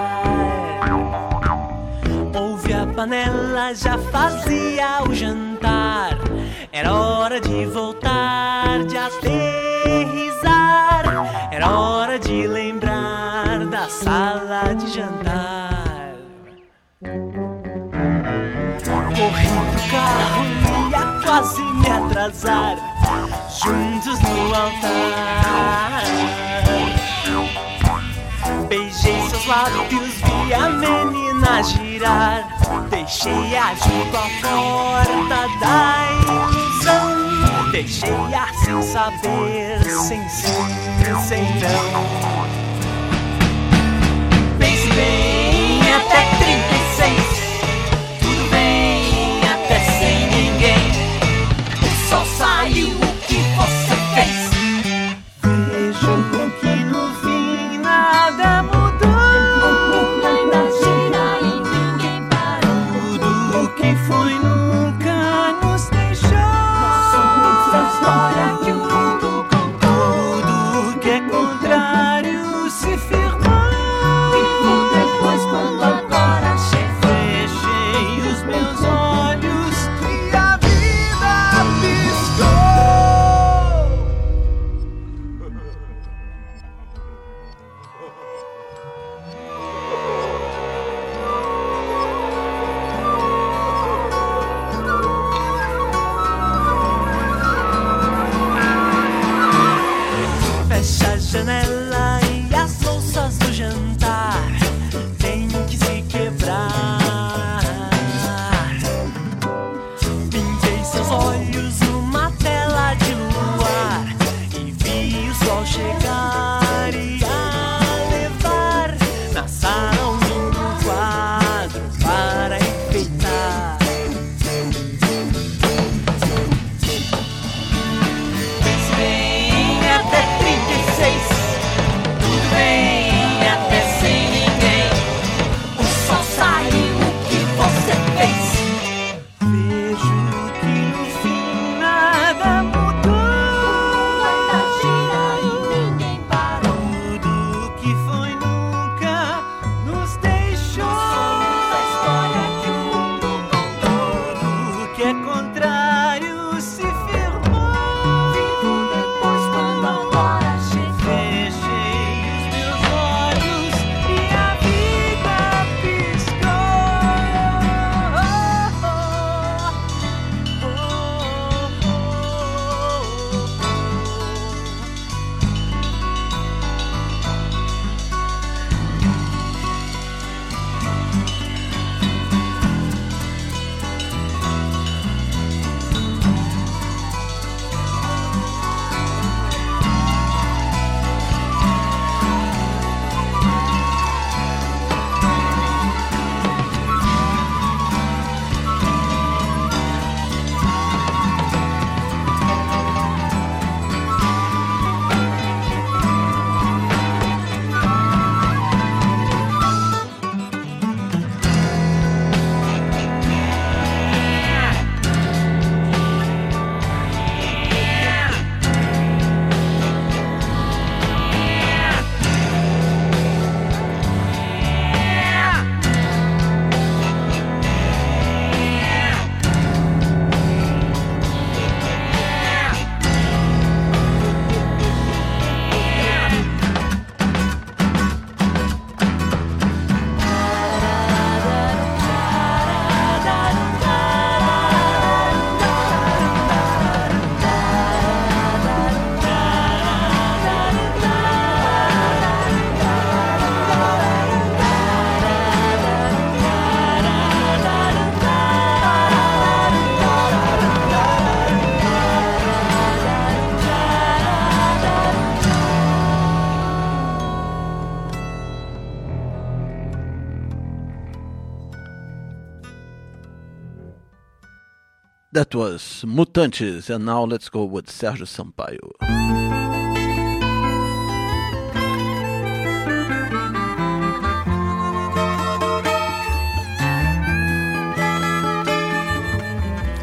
Ouve a panela, já fazia o jantar. Era hora de voltar, de aterrissar. Era hora de lembrar da sala de jantar. Corri pro carro, ia quase me atrasar. Juntos no altar. Beijei seus lábios, vi a menina girar. Deixei-a junto à porta da ilusão. Deixei-a sem saber, sem sim, sem não. Pense bem, até trinta e seis. Tudo bem, até sem ninguém. O sol saiu, o que você fez? Vejo que no fim nada mudou. Ainda gira e ninguém parou. Tudo que foi nunca nos deixou. Nós somos a história que o mundo contou. Tudo que é contrário se firmou. Vivo depois quando agora chegou. Fechei os meus olhos e a vida piscou. Fecha a janela e as louças do jantar tem que se quebrar. Pintei seus olhos numa tela de luar e vi o sol chegar e a levar na sala um lindo quadro para enfeitar. Pense bem, até trinta e seis. Tudo bem, até sem ninguém. O sol saiu, o que você fez? Vejo que no fim nada mudou. Ainda gira e ninguém parou. Tudo que foi nunca nos deixou. Somos a história que o mundo contou. Tudo que é contrário se firmou. Vivo depois quando agora cheguei. Fechei os meus olhos e a vida piscou. That was Mutantes, and now let's go with Sérgio Sampaio.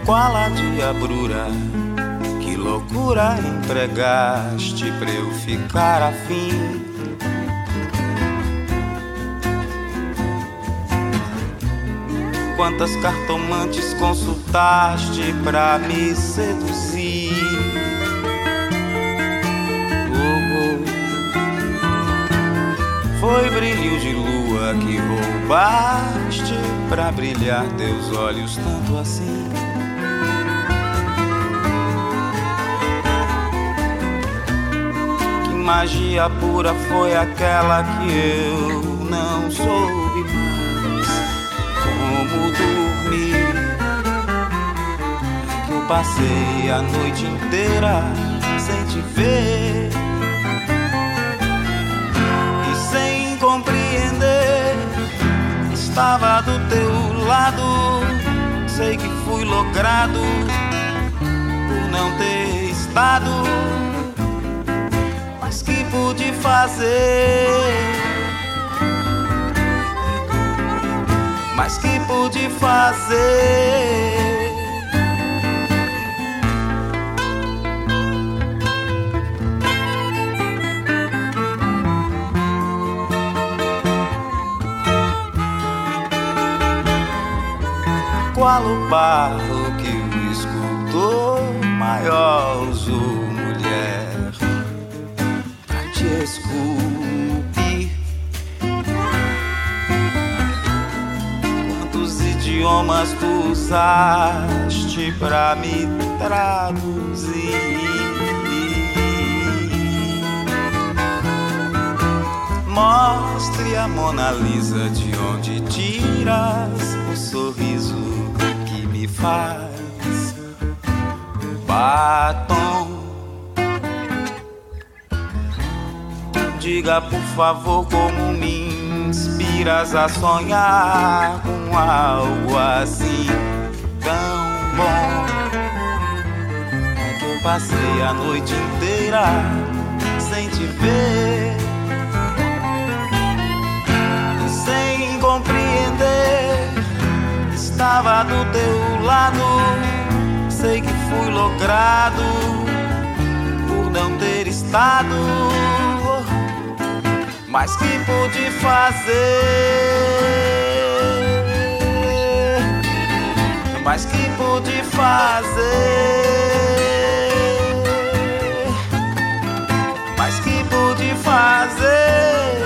qual a diabrura, que loucura empregaste pra eu ficar afim. Quantas cartomantes consultaste pra me seduzir? Oh, oh. Foi brilho de lua que roubaste pra brilhar teus olhos tanto assim. Que magia pura foi aquela que eu não soube mais como dormir. Que eu passei a noite inteira sem te ver e sem compreender. Estava do teu lado, sei que fui logrado por não ter estado, mas que pude fazer? Mas que pude fazer? Qual o barro que o escultor maior usou, mulher, pra te esculpir? Quantos idiomas tu usaste pra me traduzir? Mostre a Mona Lisa de onde tiras o sorriso que me faz batom. Diga por favor como me inspiras a sonhar com algo assim tão bom. É que eu passei a noite inteira sem te ver, sem compreender. Estava do teu lado, sei que fui logrado por não ter estado, mas que pude fazer? Mas que pude fazer? Mas que pude fazer?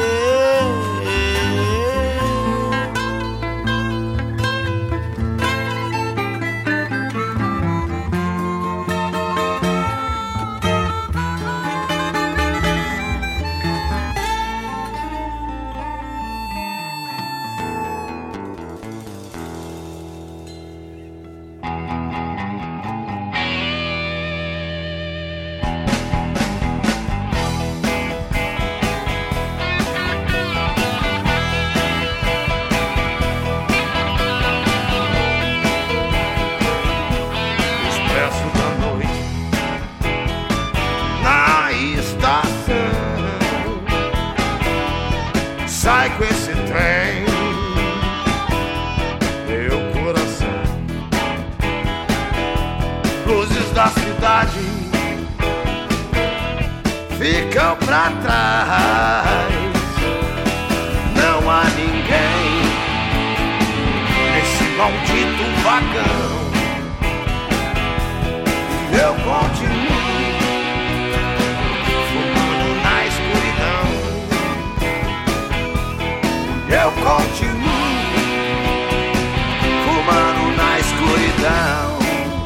Sai com esse trem, meu coração. Luzes da cidade ficam pra trás. Não há ninguém nesse maldito vagão. E eu continuo fumando na escuridão. Eu continuo fumando na escuridão.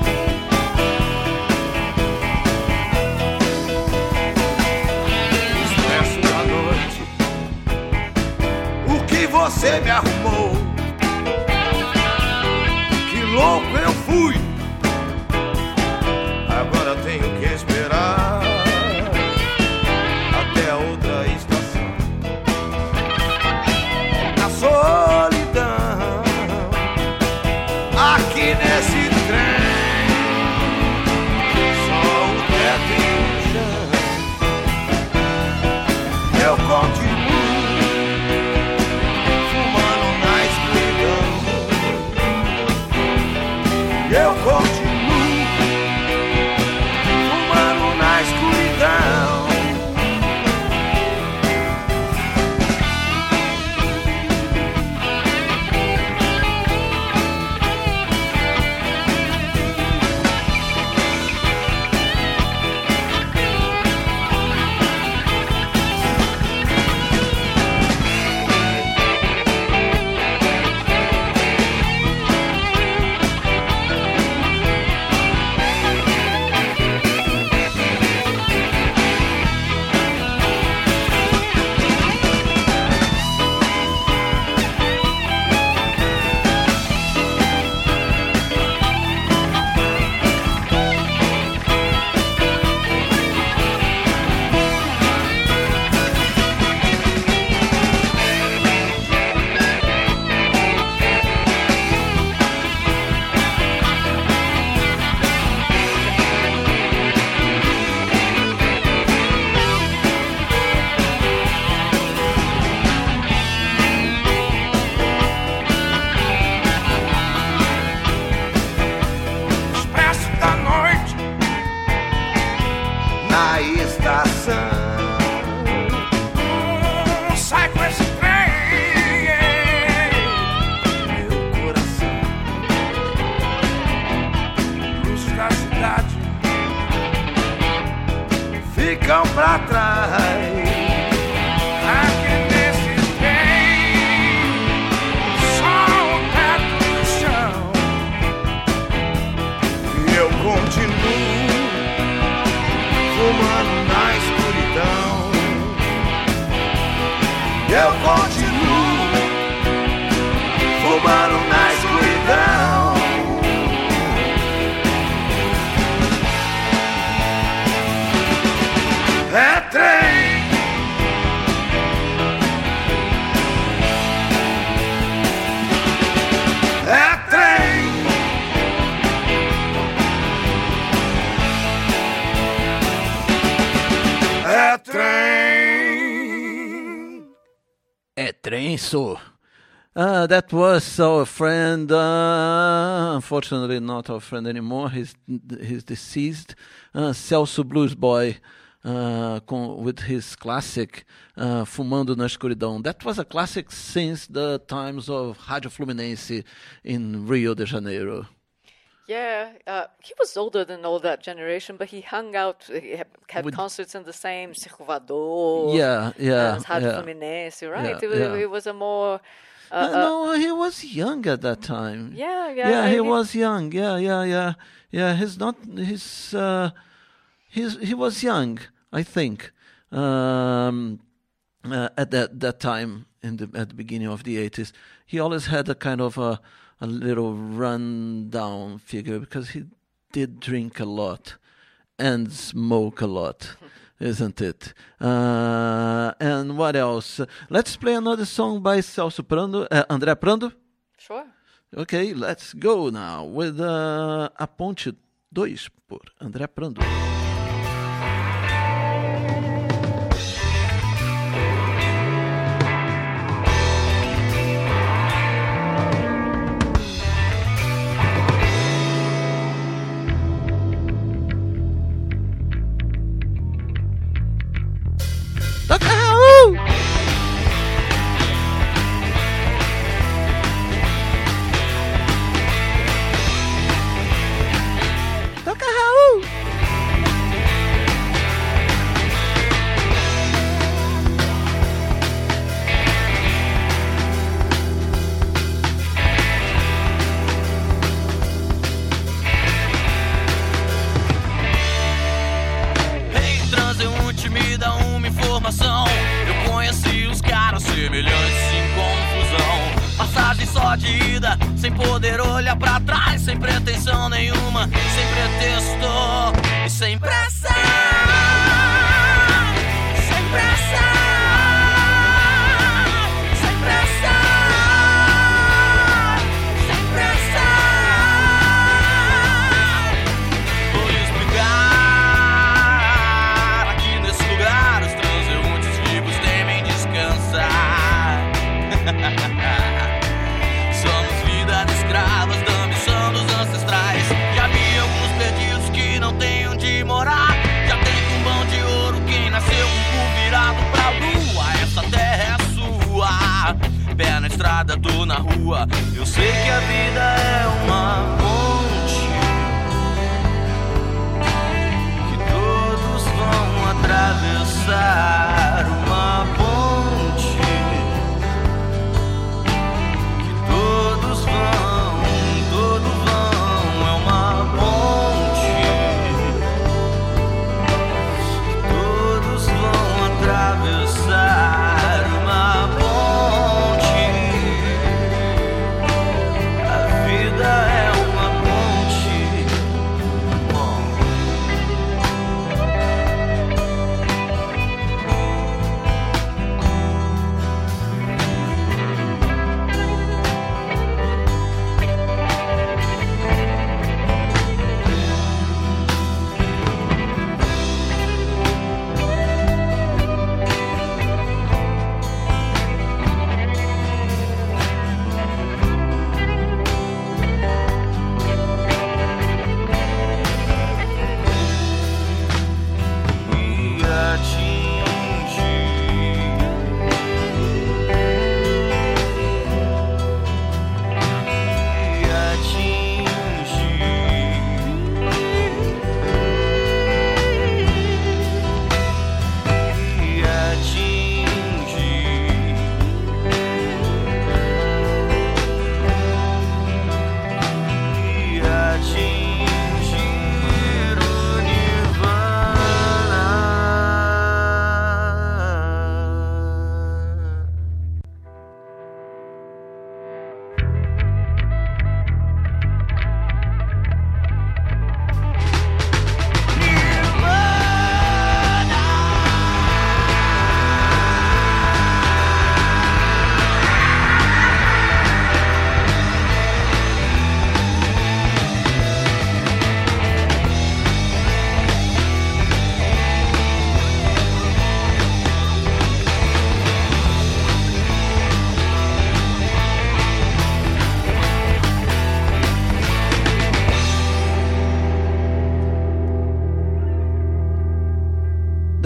Expresso da noite, o que você me arrumou? Que louco eu fui, agora tenho que esperar até a outra estação. Solidão aqui nesse trem, só o teto e o chão. Eu continuo fumando na ficam pra trás. Aqui nesse trem, só o teto no chão, e eu continuo fumando na escuridão. Eu continuo fumando na escuridão. É trem, é trem, é trem, é trem, so. Uh, that was our friend, uh, unfortunately not our friend anymore, he's, he's deceased, uh, Celso Blues Boy, uh, com, with his classic, uh, Fumando na Escuridão. That was a classic since the times of Rádio Fluminense in Rio de Janeiro. Yeah, uh, he was older than all that generation, but he hung out, he had With, concerts in the same Circo Voador, yeah, yeah, uh, Rádio yeah, Fluminense, right? Yeah, it, was, yeah. it was a more... Uh, no, he was young at that time. Yeah, yeah. Yeah, I he mean, was young. Yeah, yeah, yeah. Yeah, he's not, he's, uh, he's, he was young, I think, um, uh, at that, that time, in the, at the beginning of the eighties. He always had a kind of a, a little run-down figure because he did drink a lot and smoke a lot. Isn't it? Uh, and what else? Let's play another song by Celso Prando, uh, André Prando. Sure. Okay, let's go now with uh, A Ponte dois por André Prando. Toca Raul! Toca Raul! Ei, transeunte, me dá uma informação. Eu conheci os caras semelhantes em confusão. Passagem só de ida, sem poder olhar pra trás, sem pretensão nenhuma, sem pretexto e sem pressa. Sem pressa. Sem pressa. Sem pressa. Vou lhe explicar. Aqui nesse lugar os transeuntes vivos temem descansar. Somos vidas escravas da ambição dos ancestrais. Já vi alguns perdidos que não têm onde morar. Já tem tumbão de ouro quem nasceu com o cu virado pra lua. Essa terra é sua. Pé na estrada, tô na rua. Eu sei que a vida é uma ponte que todos vão atravessar. Uma ponte que todos vão, todos vão. É uma ponte que todos vão atravessar. Uma ponte. A vida é uma ponte. Bom.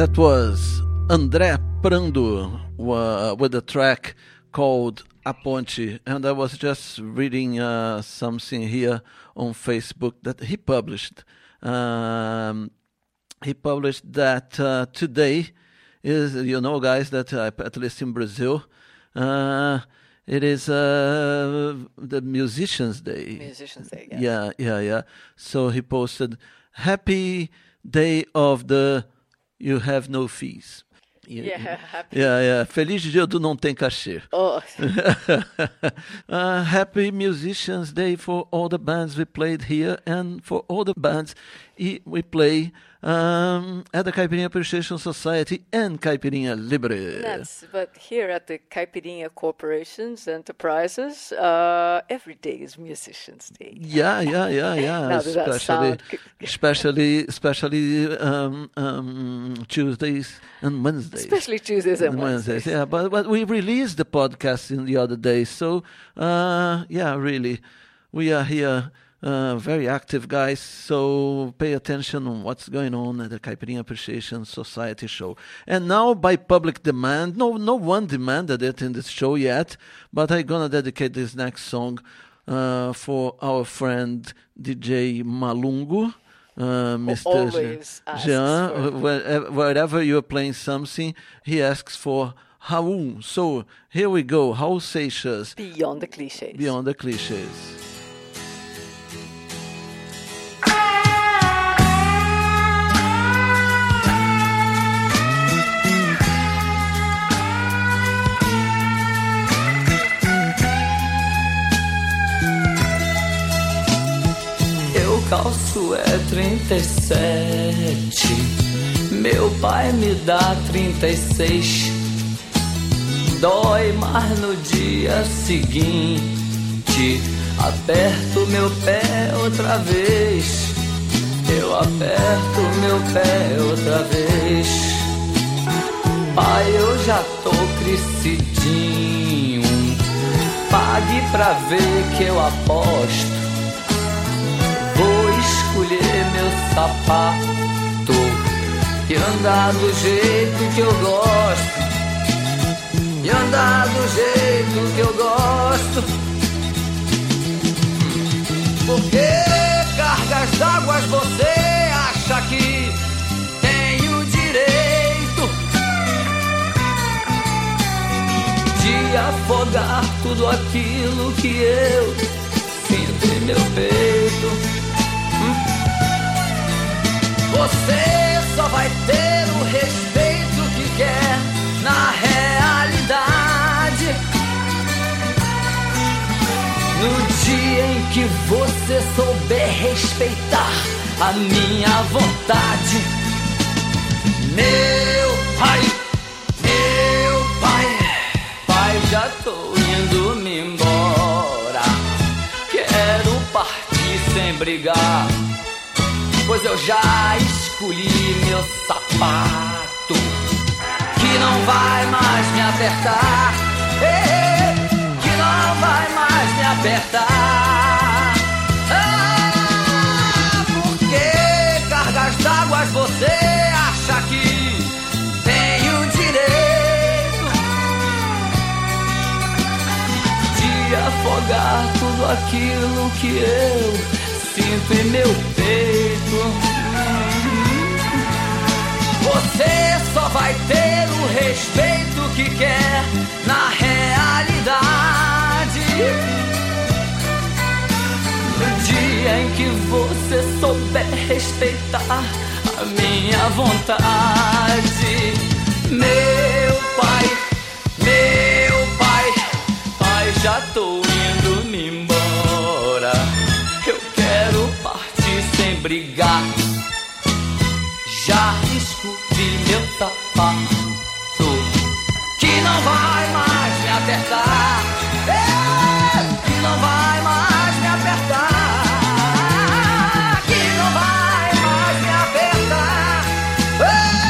That was André Prando uh, with a track called A Ponte, and I was just reading uh, something here on Facebook that he published. Um, he published that uh, today is, you know, guys, that uh, at least in Brazil, uh, it is uh, the Musicians' Day. Musicians' Day, yes. Yeah, yeah, yeah. So he posted, "Happy Day of the You Have No Fees." Yeah, happy. Yeah, yeah. Feliz dia do não tem cachê. Oh. uh, happy Musicians' Day for all the bands we played here and for all the bands we play um, at the Caipirinha Appreciation Society and Caipirinha Libre. That's, but here at the Caipirinha Corporations Enterprises, uh, every day is Musicians' Day. Yeah, yeah, yeah, yeah. Now, does that especially, sound... especially, especially um, um, Tuesdays and Wednesdays. Especially Tuesdays and, and Wednesdays. Wednesdays. Yeah, but but we released the podcast in the other day, so uh, yeah, really, we are here. Uh, very active guys, so pay attention on what's going on at the Caipirinha Appreciation Society show. And now, by public demand, no no one demanded it in this show yet, but I'm gonna dedicate this next song uh, for our friend D J Malungo, uh, Mister Jean. Wherever, wherever you're playing something, he asks for Raul. So here we go, Raul Seixas. Beyond the Clichés. Beyond the Clichés. Calço é trinta e sete, meu pai me dá trinta e seis. Dói mais no dia seguinte, aperto meu pé outra vez. Eu aperto meu pé outra vez. Pai, eu já tô crescidinho, pague pra ver que eu aposto. Vou escolher meu sapato e andar do jeito que eu gosto. E andar do jeito que eu gosto. Porque cargas d'águas você acha que tem o direito de afogar tudo aquilo que eu sinto em meu peito. Você só vai ter o respeito que quer na realidade no dia em que você souber respeitar a minha vontade. Meu pai, meu pai, pai, já tô indo me embora. Quero partir sem brigar, pois eu já escolhi meu sapato, que não vai mais me apertar, que não vai mais me apertar. Ah, porque cargas d'águas você acha que tem o direito de afogar tudo aquilo que eu sinto em meu peito. Você só vai ter o respeito que quer na realidade no dia em que você souber respeitar a minha vontade. Meu pai, meu pai, pai, já tô indo me embora. Quero partir sem brigar. Já escolhi meu sapato, que não vai mais me apertar, é, que não vai mais me apertar, que não vai mais me apertar. É.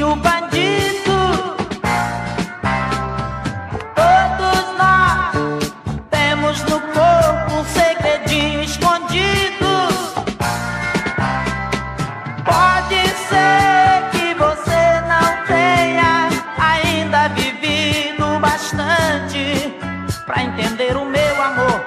do bandido. Todos nós temos no corpo um segredinho escondido. Pode ser que você não tenha ainda vivido bastante pra entender o meu amor.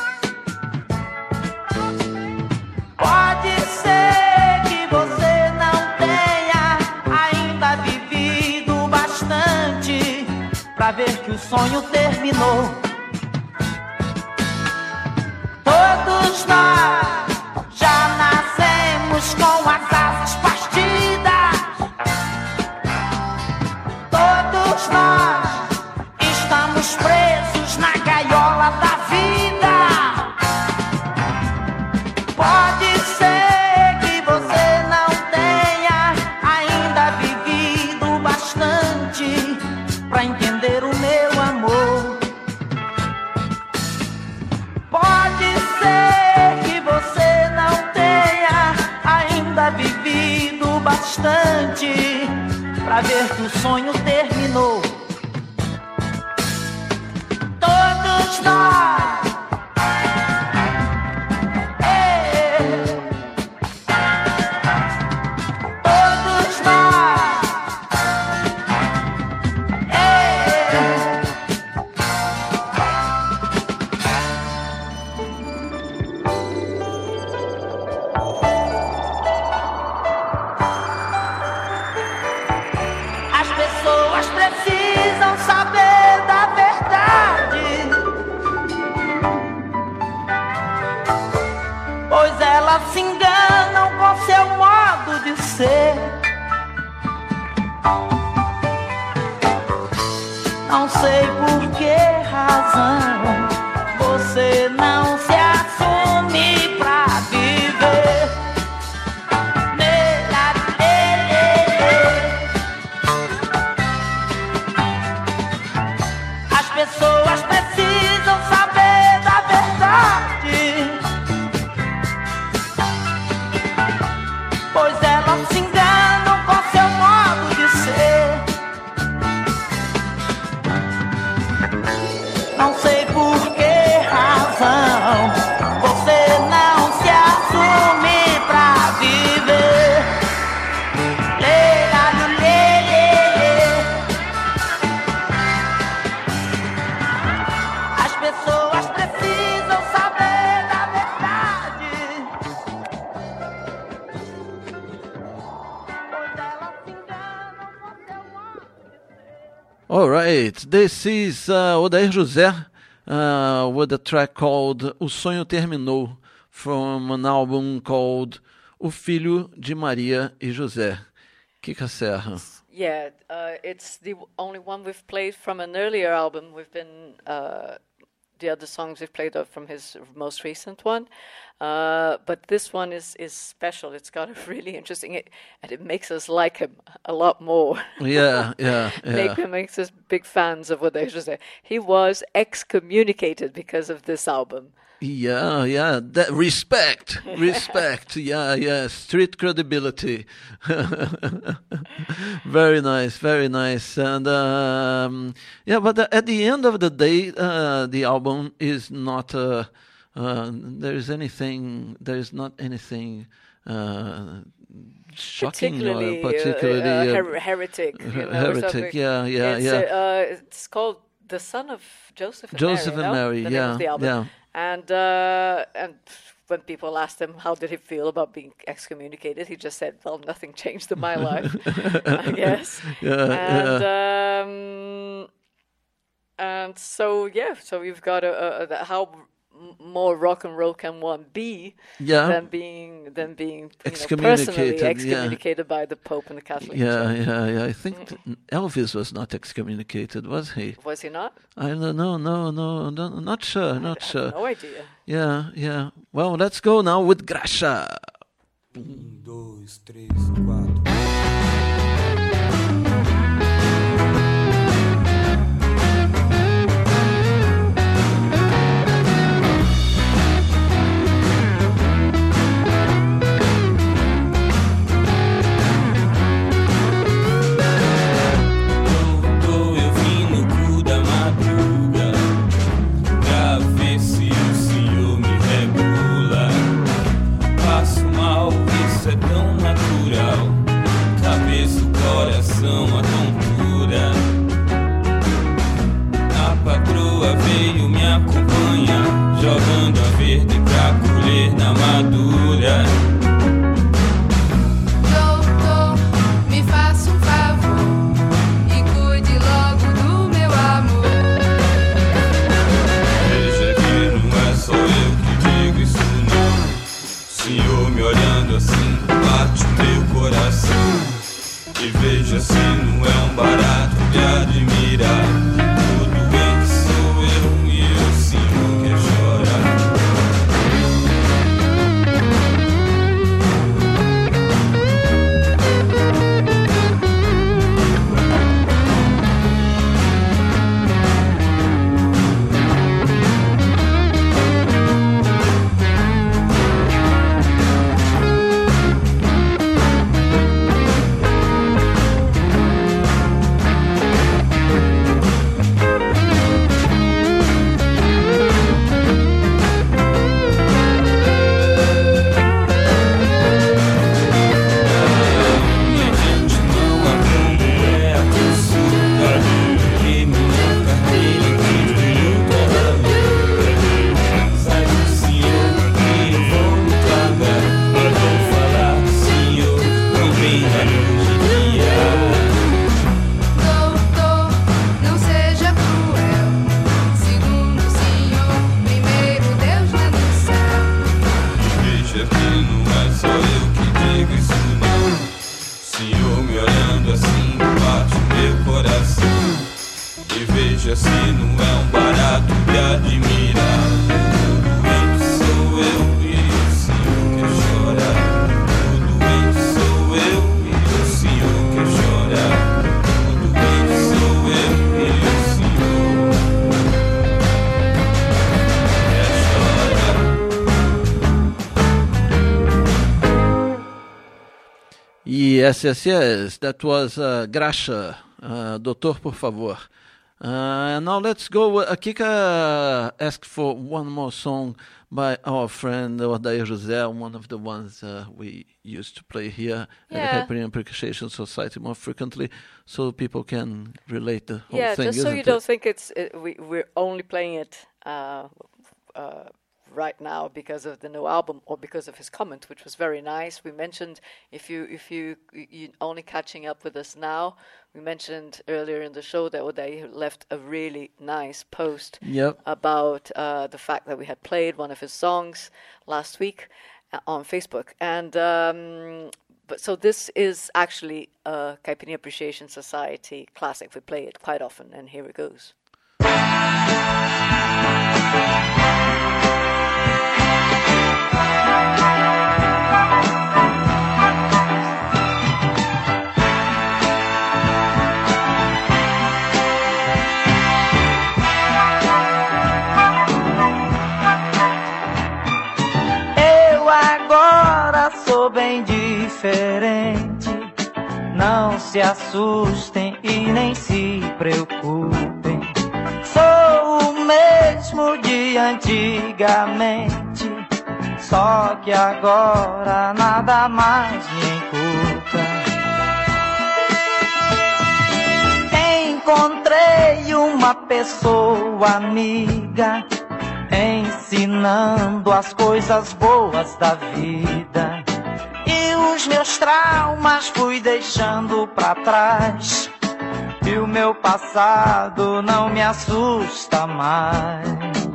Pode ser que você não tenha ainda vivido bastante pra ver que o sonho terminou. Todos nós já nascemos com as asas partidas. Todos nós estamos presos na gaiola da vida. Pode ser que você não tenha ainda vivido bastante pra entender o meu amor. Pode ser que você não tenha ainda vivido bastante pra ver que o sonho terminou. Todos nós. Se enganam com seu modo de ser. Não sei por que razão você não se assume pra viver. As pessoas precisam saber da verdade. Pois elas se enganam com seu modo de ser. Não sei por que razão você não se assume pra viver. Lê, lê, lê, lê. As pessoas precisam saber da verdade. All right, this is uh, Odair José uh, with a track called O Sonho Terminou, from an album called O Filho de Maria e José. Kika Serra. Yeah, uh, it's the only one we've played from an earlier album. We've been uh, the other songs we've played are from his most recent one. Uh, but this one is, is special. It's got a really interesting, it, and it makes us like him a lot more. Yeah, yeah, yeah. Make, it makes us big fans of what they should say. He was excommunicated because of this album. Yeah, yeah. That, respect, respect. Yeah, yeah. Street credibility. Very nice, very nice. And um, yeah, but at the end of the day, uh, the album is not. Uh, Uh, there is anything. There is not anything uh, shocking particularly, or particularly uh, uh, uh, her- heretic. You know, heretic. Yeah, yeah, it's, yeah. Uh, it's called "The Son of Joseph and Joseph Mary." and no? Mary. The Yeah, name of the album. yeah. And uh, and when people asked him how did he feel about being excommunicated, he just said, "Well, nothing changed in my life, I guess." Yeah, and yeah. Um, and so yeah, so we've got a, a, a how. more rock and roll can one be yeah. than being than being you excommunicated, know, personally excommunicated yeah. by the Pope and the Catholic yeah, Church. Yeah, yeah. I think Mm-hmm. Elvis was not excommunicated, was he? Was he not? I don't know, no, no, no, not sure, not I sure. have no idea. Yeah, yeah. Well, let's go now with Graxa. Um, dois, três, quatro. veja se não é um barato de admirar. O doente sou eu e o senhor quer chorar. Yes, yes, yes. That was uh, Graxa. Uh, Doutor, por favor. Uh, now let's go. Uh, Kika asked for one more song by our friend Odair José, one of the ones uh, we used to play here yeah. at the Hyperion Appreciation Society more frequently, so people can relate the whole yeah, thing. Yeah, just so you it? don't think it's it, we we're only playing it uh, uh, right now because of the new album or because of his comment, which was very nice. We mentioned if you if you you only catching up with us now, we mentioned earlier in the show that they left a really nice post yep. about uh, the fact that we had played one of his songs last week uh, on Facebook, and um, but so this is actually a Caipirinha Appreciation Society classic. We play it quite often, and here it goes. Agora sou bem diferente. Não se assustem e nem se preocupem. Sou o mesmo de antigamente, só que agora nada mais me encurta. Encontrei uma pessoa amiga, ensinando as coisas boas da vida. E os meus traumas fui deixando pra trás, e o meu passado não me assusta mais.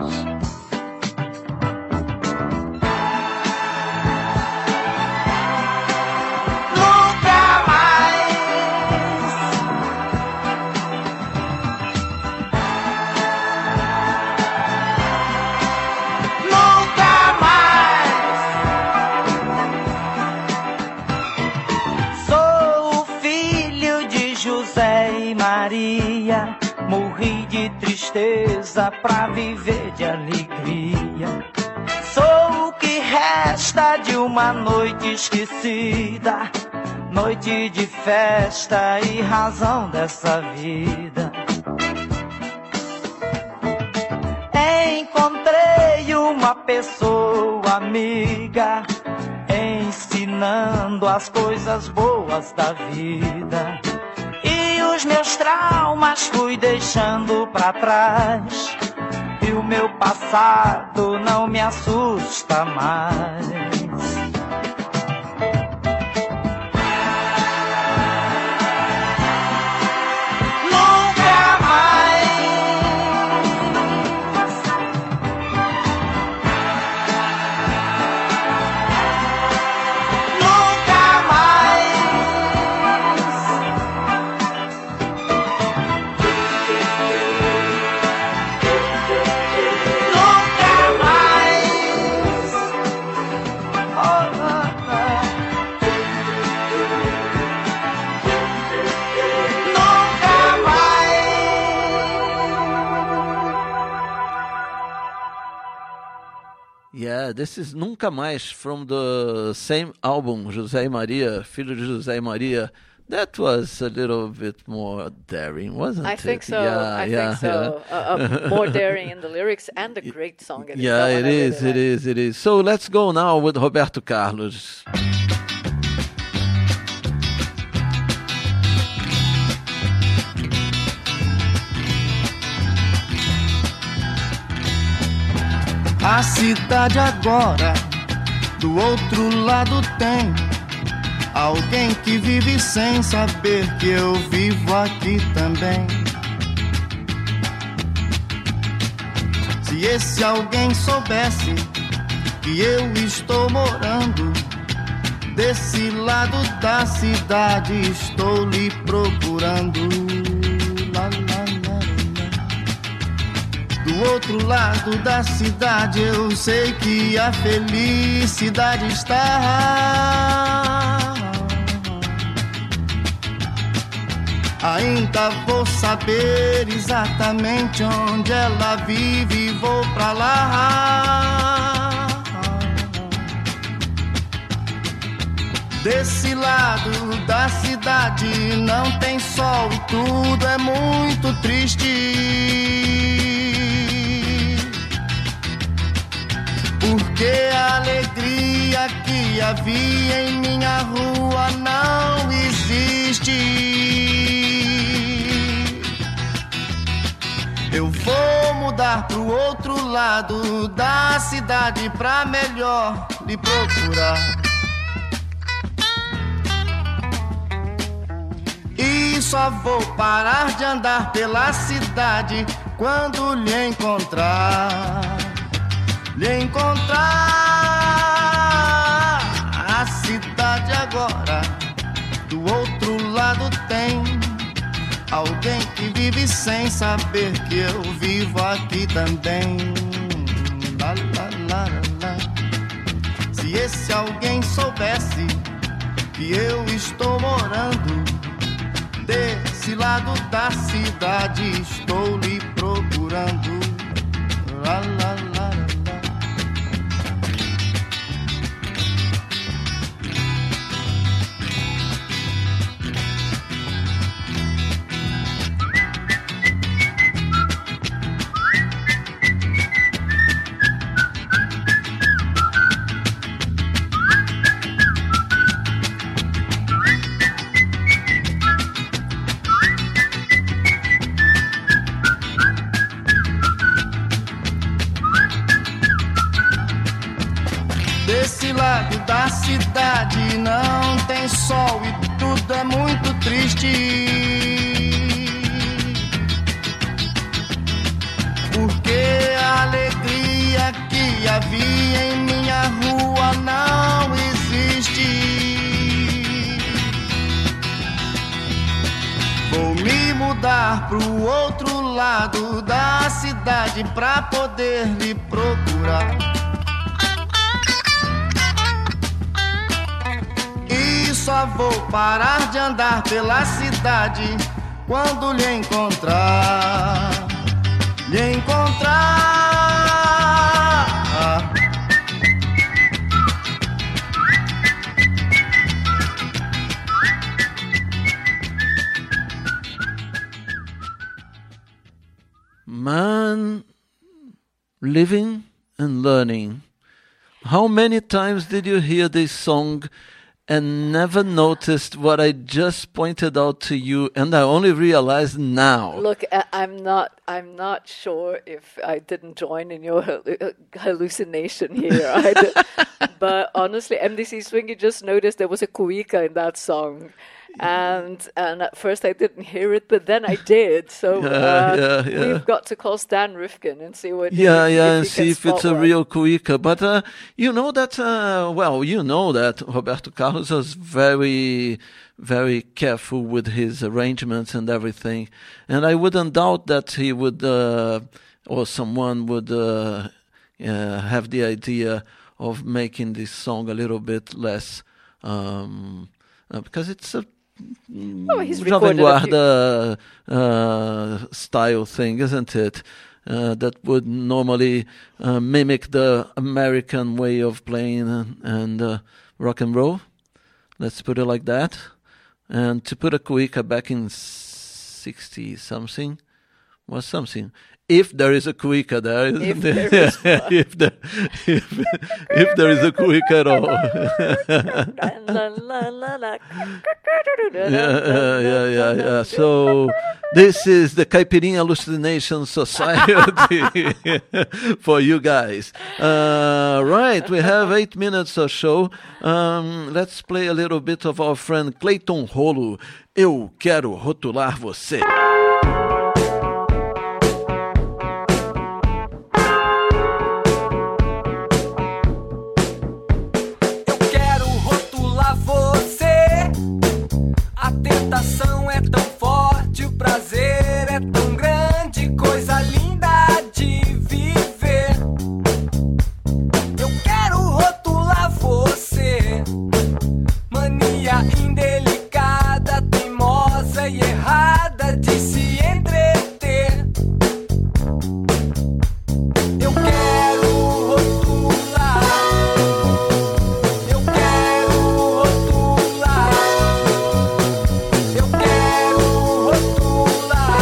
Morri de tristeza pra viver de alegria. Sou o que resta de uma noite esquecida, noite de festa e razão dessa vida. Encontrei uma pessoa amiga, ensinando as coisas boas da vida. E os meus traumas fui deixando pra trás, e o meu passado não me assusta mais. Nunca mais. Nunca mais. Yeah, this is Nunca Mais from the same album, José e Maria, Filho de José e Maria. That was a little bit more daring, wasn't I it? think so. Yeah, I yeah, think so. yeah. Uh, uh, more daring in the lyrics and a great song. In Yeah, it, it is, it is, it is. So let's go now with Roberto Carlos. A cidade agora, do outro lado tem alguém que vive sem saber que eu vivo aqui também. Se esse alguém soubesse que eu estou morando desse lado da cidade, estou lhe procurando. Lá, lá, lá, lá. Do outro lado da cidade eu sei que a felicidade está. Ainda vou saber exatamente onde ela vive e vou pra lá. Desse lado da cidade não tem sol e tudo é muito triste. Porque a alegria que havia em minha rua não existe. Eu vou mudar pro outro lado da cidade pra melhor lhe procurar. E só vou parar de andar pela cidade quando lhe encontrar. Lhe encontrar. A cidade agora do outro lado tem alguém que vive sem saber que eu vivo aqui também. Lá, lá, lá, lá. Se esse alguém soubesse que eu estou morando desse lado da cidade, estou lhe procurando. Lá, lá, lá, lá. Desse lado da cidade não tem sol e tudo é muito triste. Porque a alegria que havia em minha rua não existe. Vou me mudar pro outro lado da cidade pra poder lhe procurar. Só vou parar de andar pela cidade quando lhe encontrar. Lhe encontrar. Man, living and learning. How many times did you hear this song and never noticed what I just pointed out to you, and I only realized now? Look, I'm not I'm not sure if I didn't join in your hallucination here. I but honestly, M D C Swing, you just noticed there was a cuica in that song. And and at first I didn't hear it, but then I did. So yeah, uh, yeah, yeah. we've got to call Stan Rifkin and see what. Yeah, he, yeah, if and he see if it's a one. real cuica. But uh, you know that, uh, well, you know that Roberto Carlos was very, very careful with his arrangements and everything, and I wouldn't doubt that he would, uh, or someone would, uh, uh, have the idea of making this song a little bit less, um, uh, because it's a Oh, he's Jovem recorded a few- Guarda uh, style thing, isn't it? uh, that would normally uh, mimic the American way of playing and, and uh, rock and roll. Let's put it like that. And to put a cuica back in sixty something was something. If there is a cuica there, isn't If there? there is one. if, there, if, if there is a cuica at all. yeah, uh, yeah, yeah, yeah. So this is the Caipirinha Hallucination Society for you guys. Uh, right, we have eight minutes of show. Um, let's play a little bit of our friend Clayton Rolo. Eu quero rotular você. A tentação é tão forte, o prazer é tão grande, coisa linda de viver. Eu quero rotular você, mania indelicada, teimosa e errada de se entreter. Eu quero rotular, eu quero rotular. Eu quero rotular.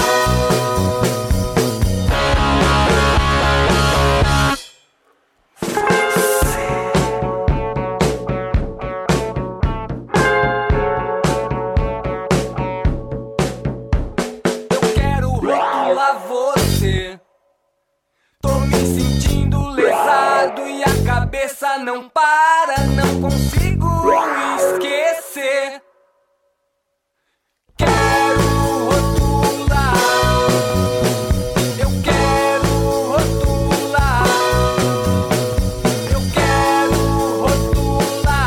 Eu quero rotular você. Tô me sentindo lesado e a cabeça não para, não consigo esquecer. Quero rotular, eu quero rotular, eu quero rotular.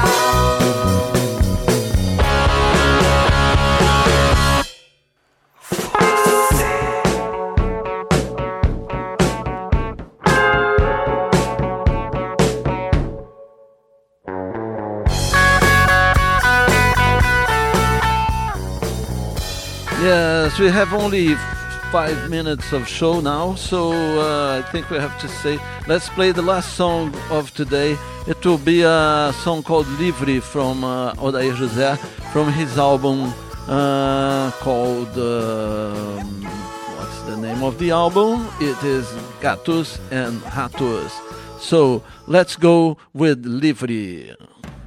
Yes, we have only five minutes of show now, so uh, I think we have to say, let's play the last song of today. It will be a song called Livre from uh, Odair José, from his album uh, called, uh, what's the name of the album? It is Gatos and Ratos. So let's go with Livre.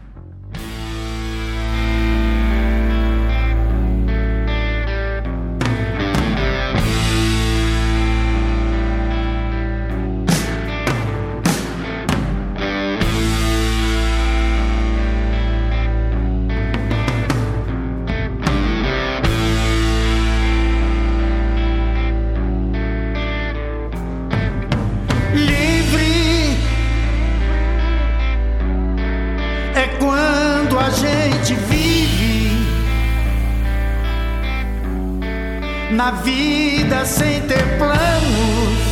Livre é quando a gente vive na vida sem ter planos,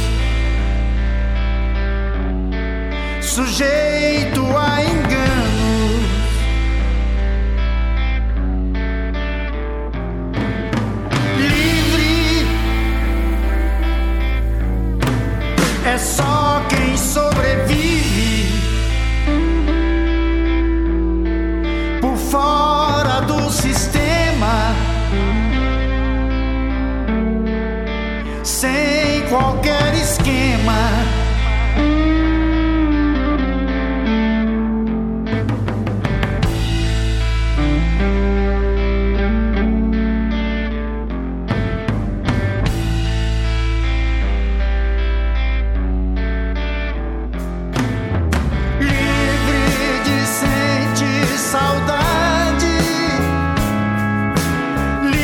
sujeito a enganos. Livre é só quem sobrevive por fora do sistema, sem qualquer esquema.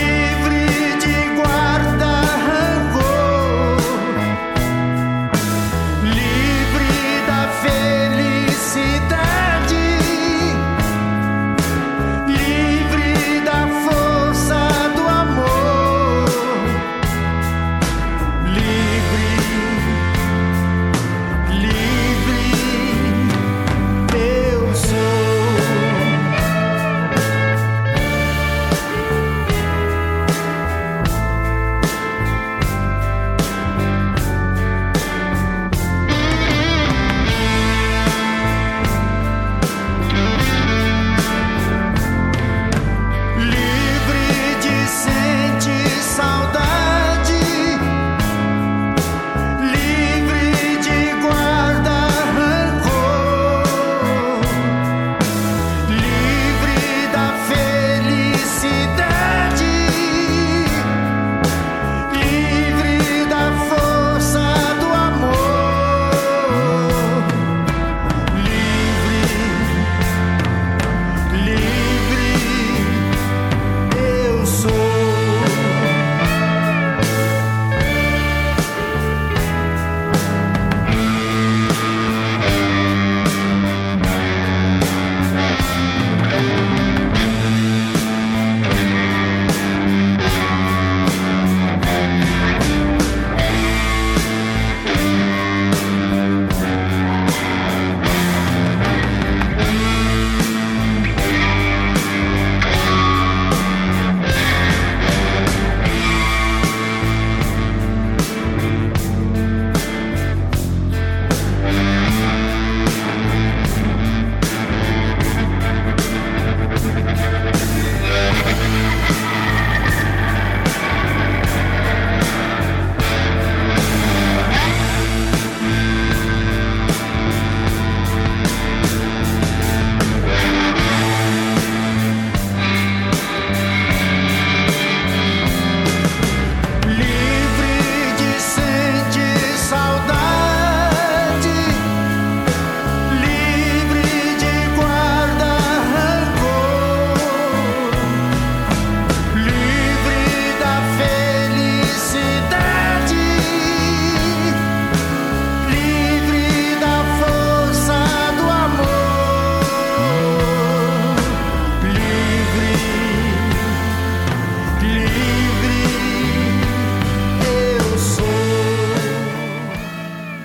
Livre de guardar rancor,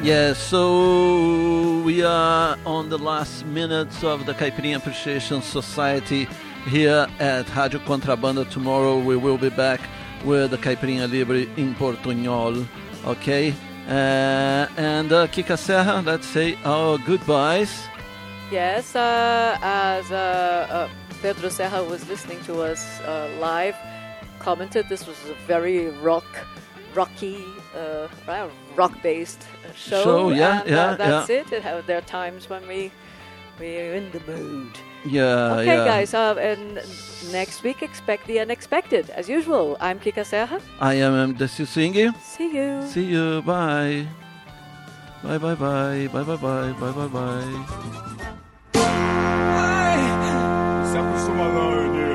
Yeah, so we are on the last minutes of the Caipirinha Appreciation Society here at Rádio Contrabanda. Tomorrow we will be back with the Caipirinha Libre in Portunhol, okay? Uh, and uh, Kika Serra, let's say our goodbyes. Yes, uh, as uh, uh, Pedro Serra was listening to us uh, live, commented this was a very rock, rocky, uh, rock-based show. Show, yeah, and, yeah, uh, that's yeah. it. it ha- there are times when we we're in the mood. Yeah, Okay, yeah. guys, uh, and next week expect the unexpected, as usual. I'm Kika Serra. I am Decio Singh. See you. See you. Bye. Bye, bye, bye. Bye, bye, bye. Bye, bye, bye. Se acostuma não, Eunice.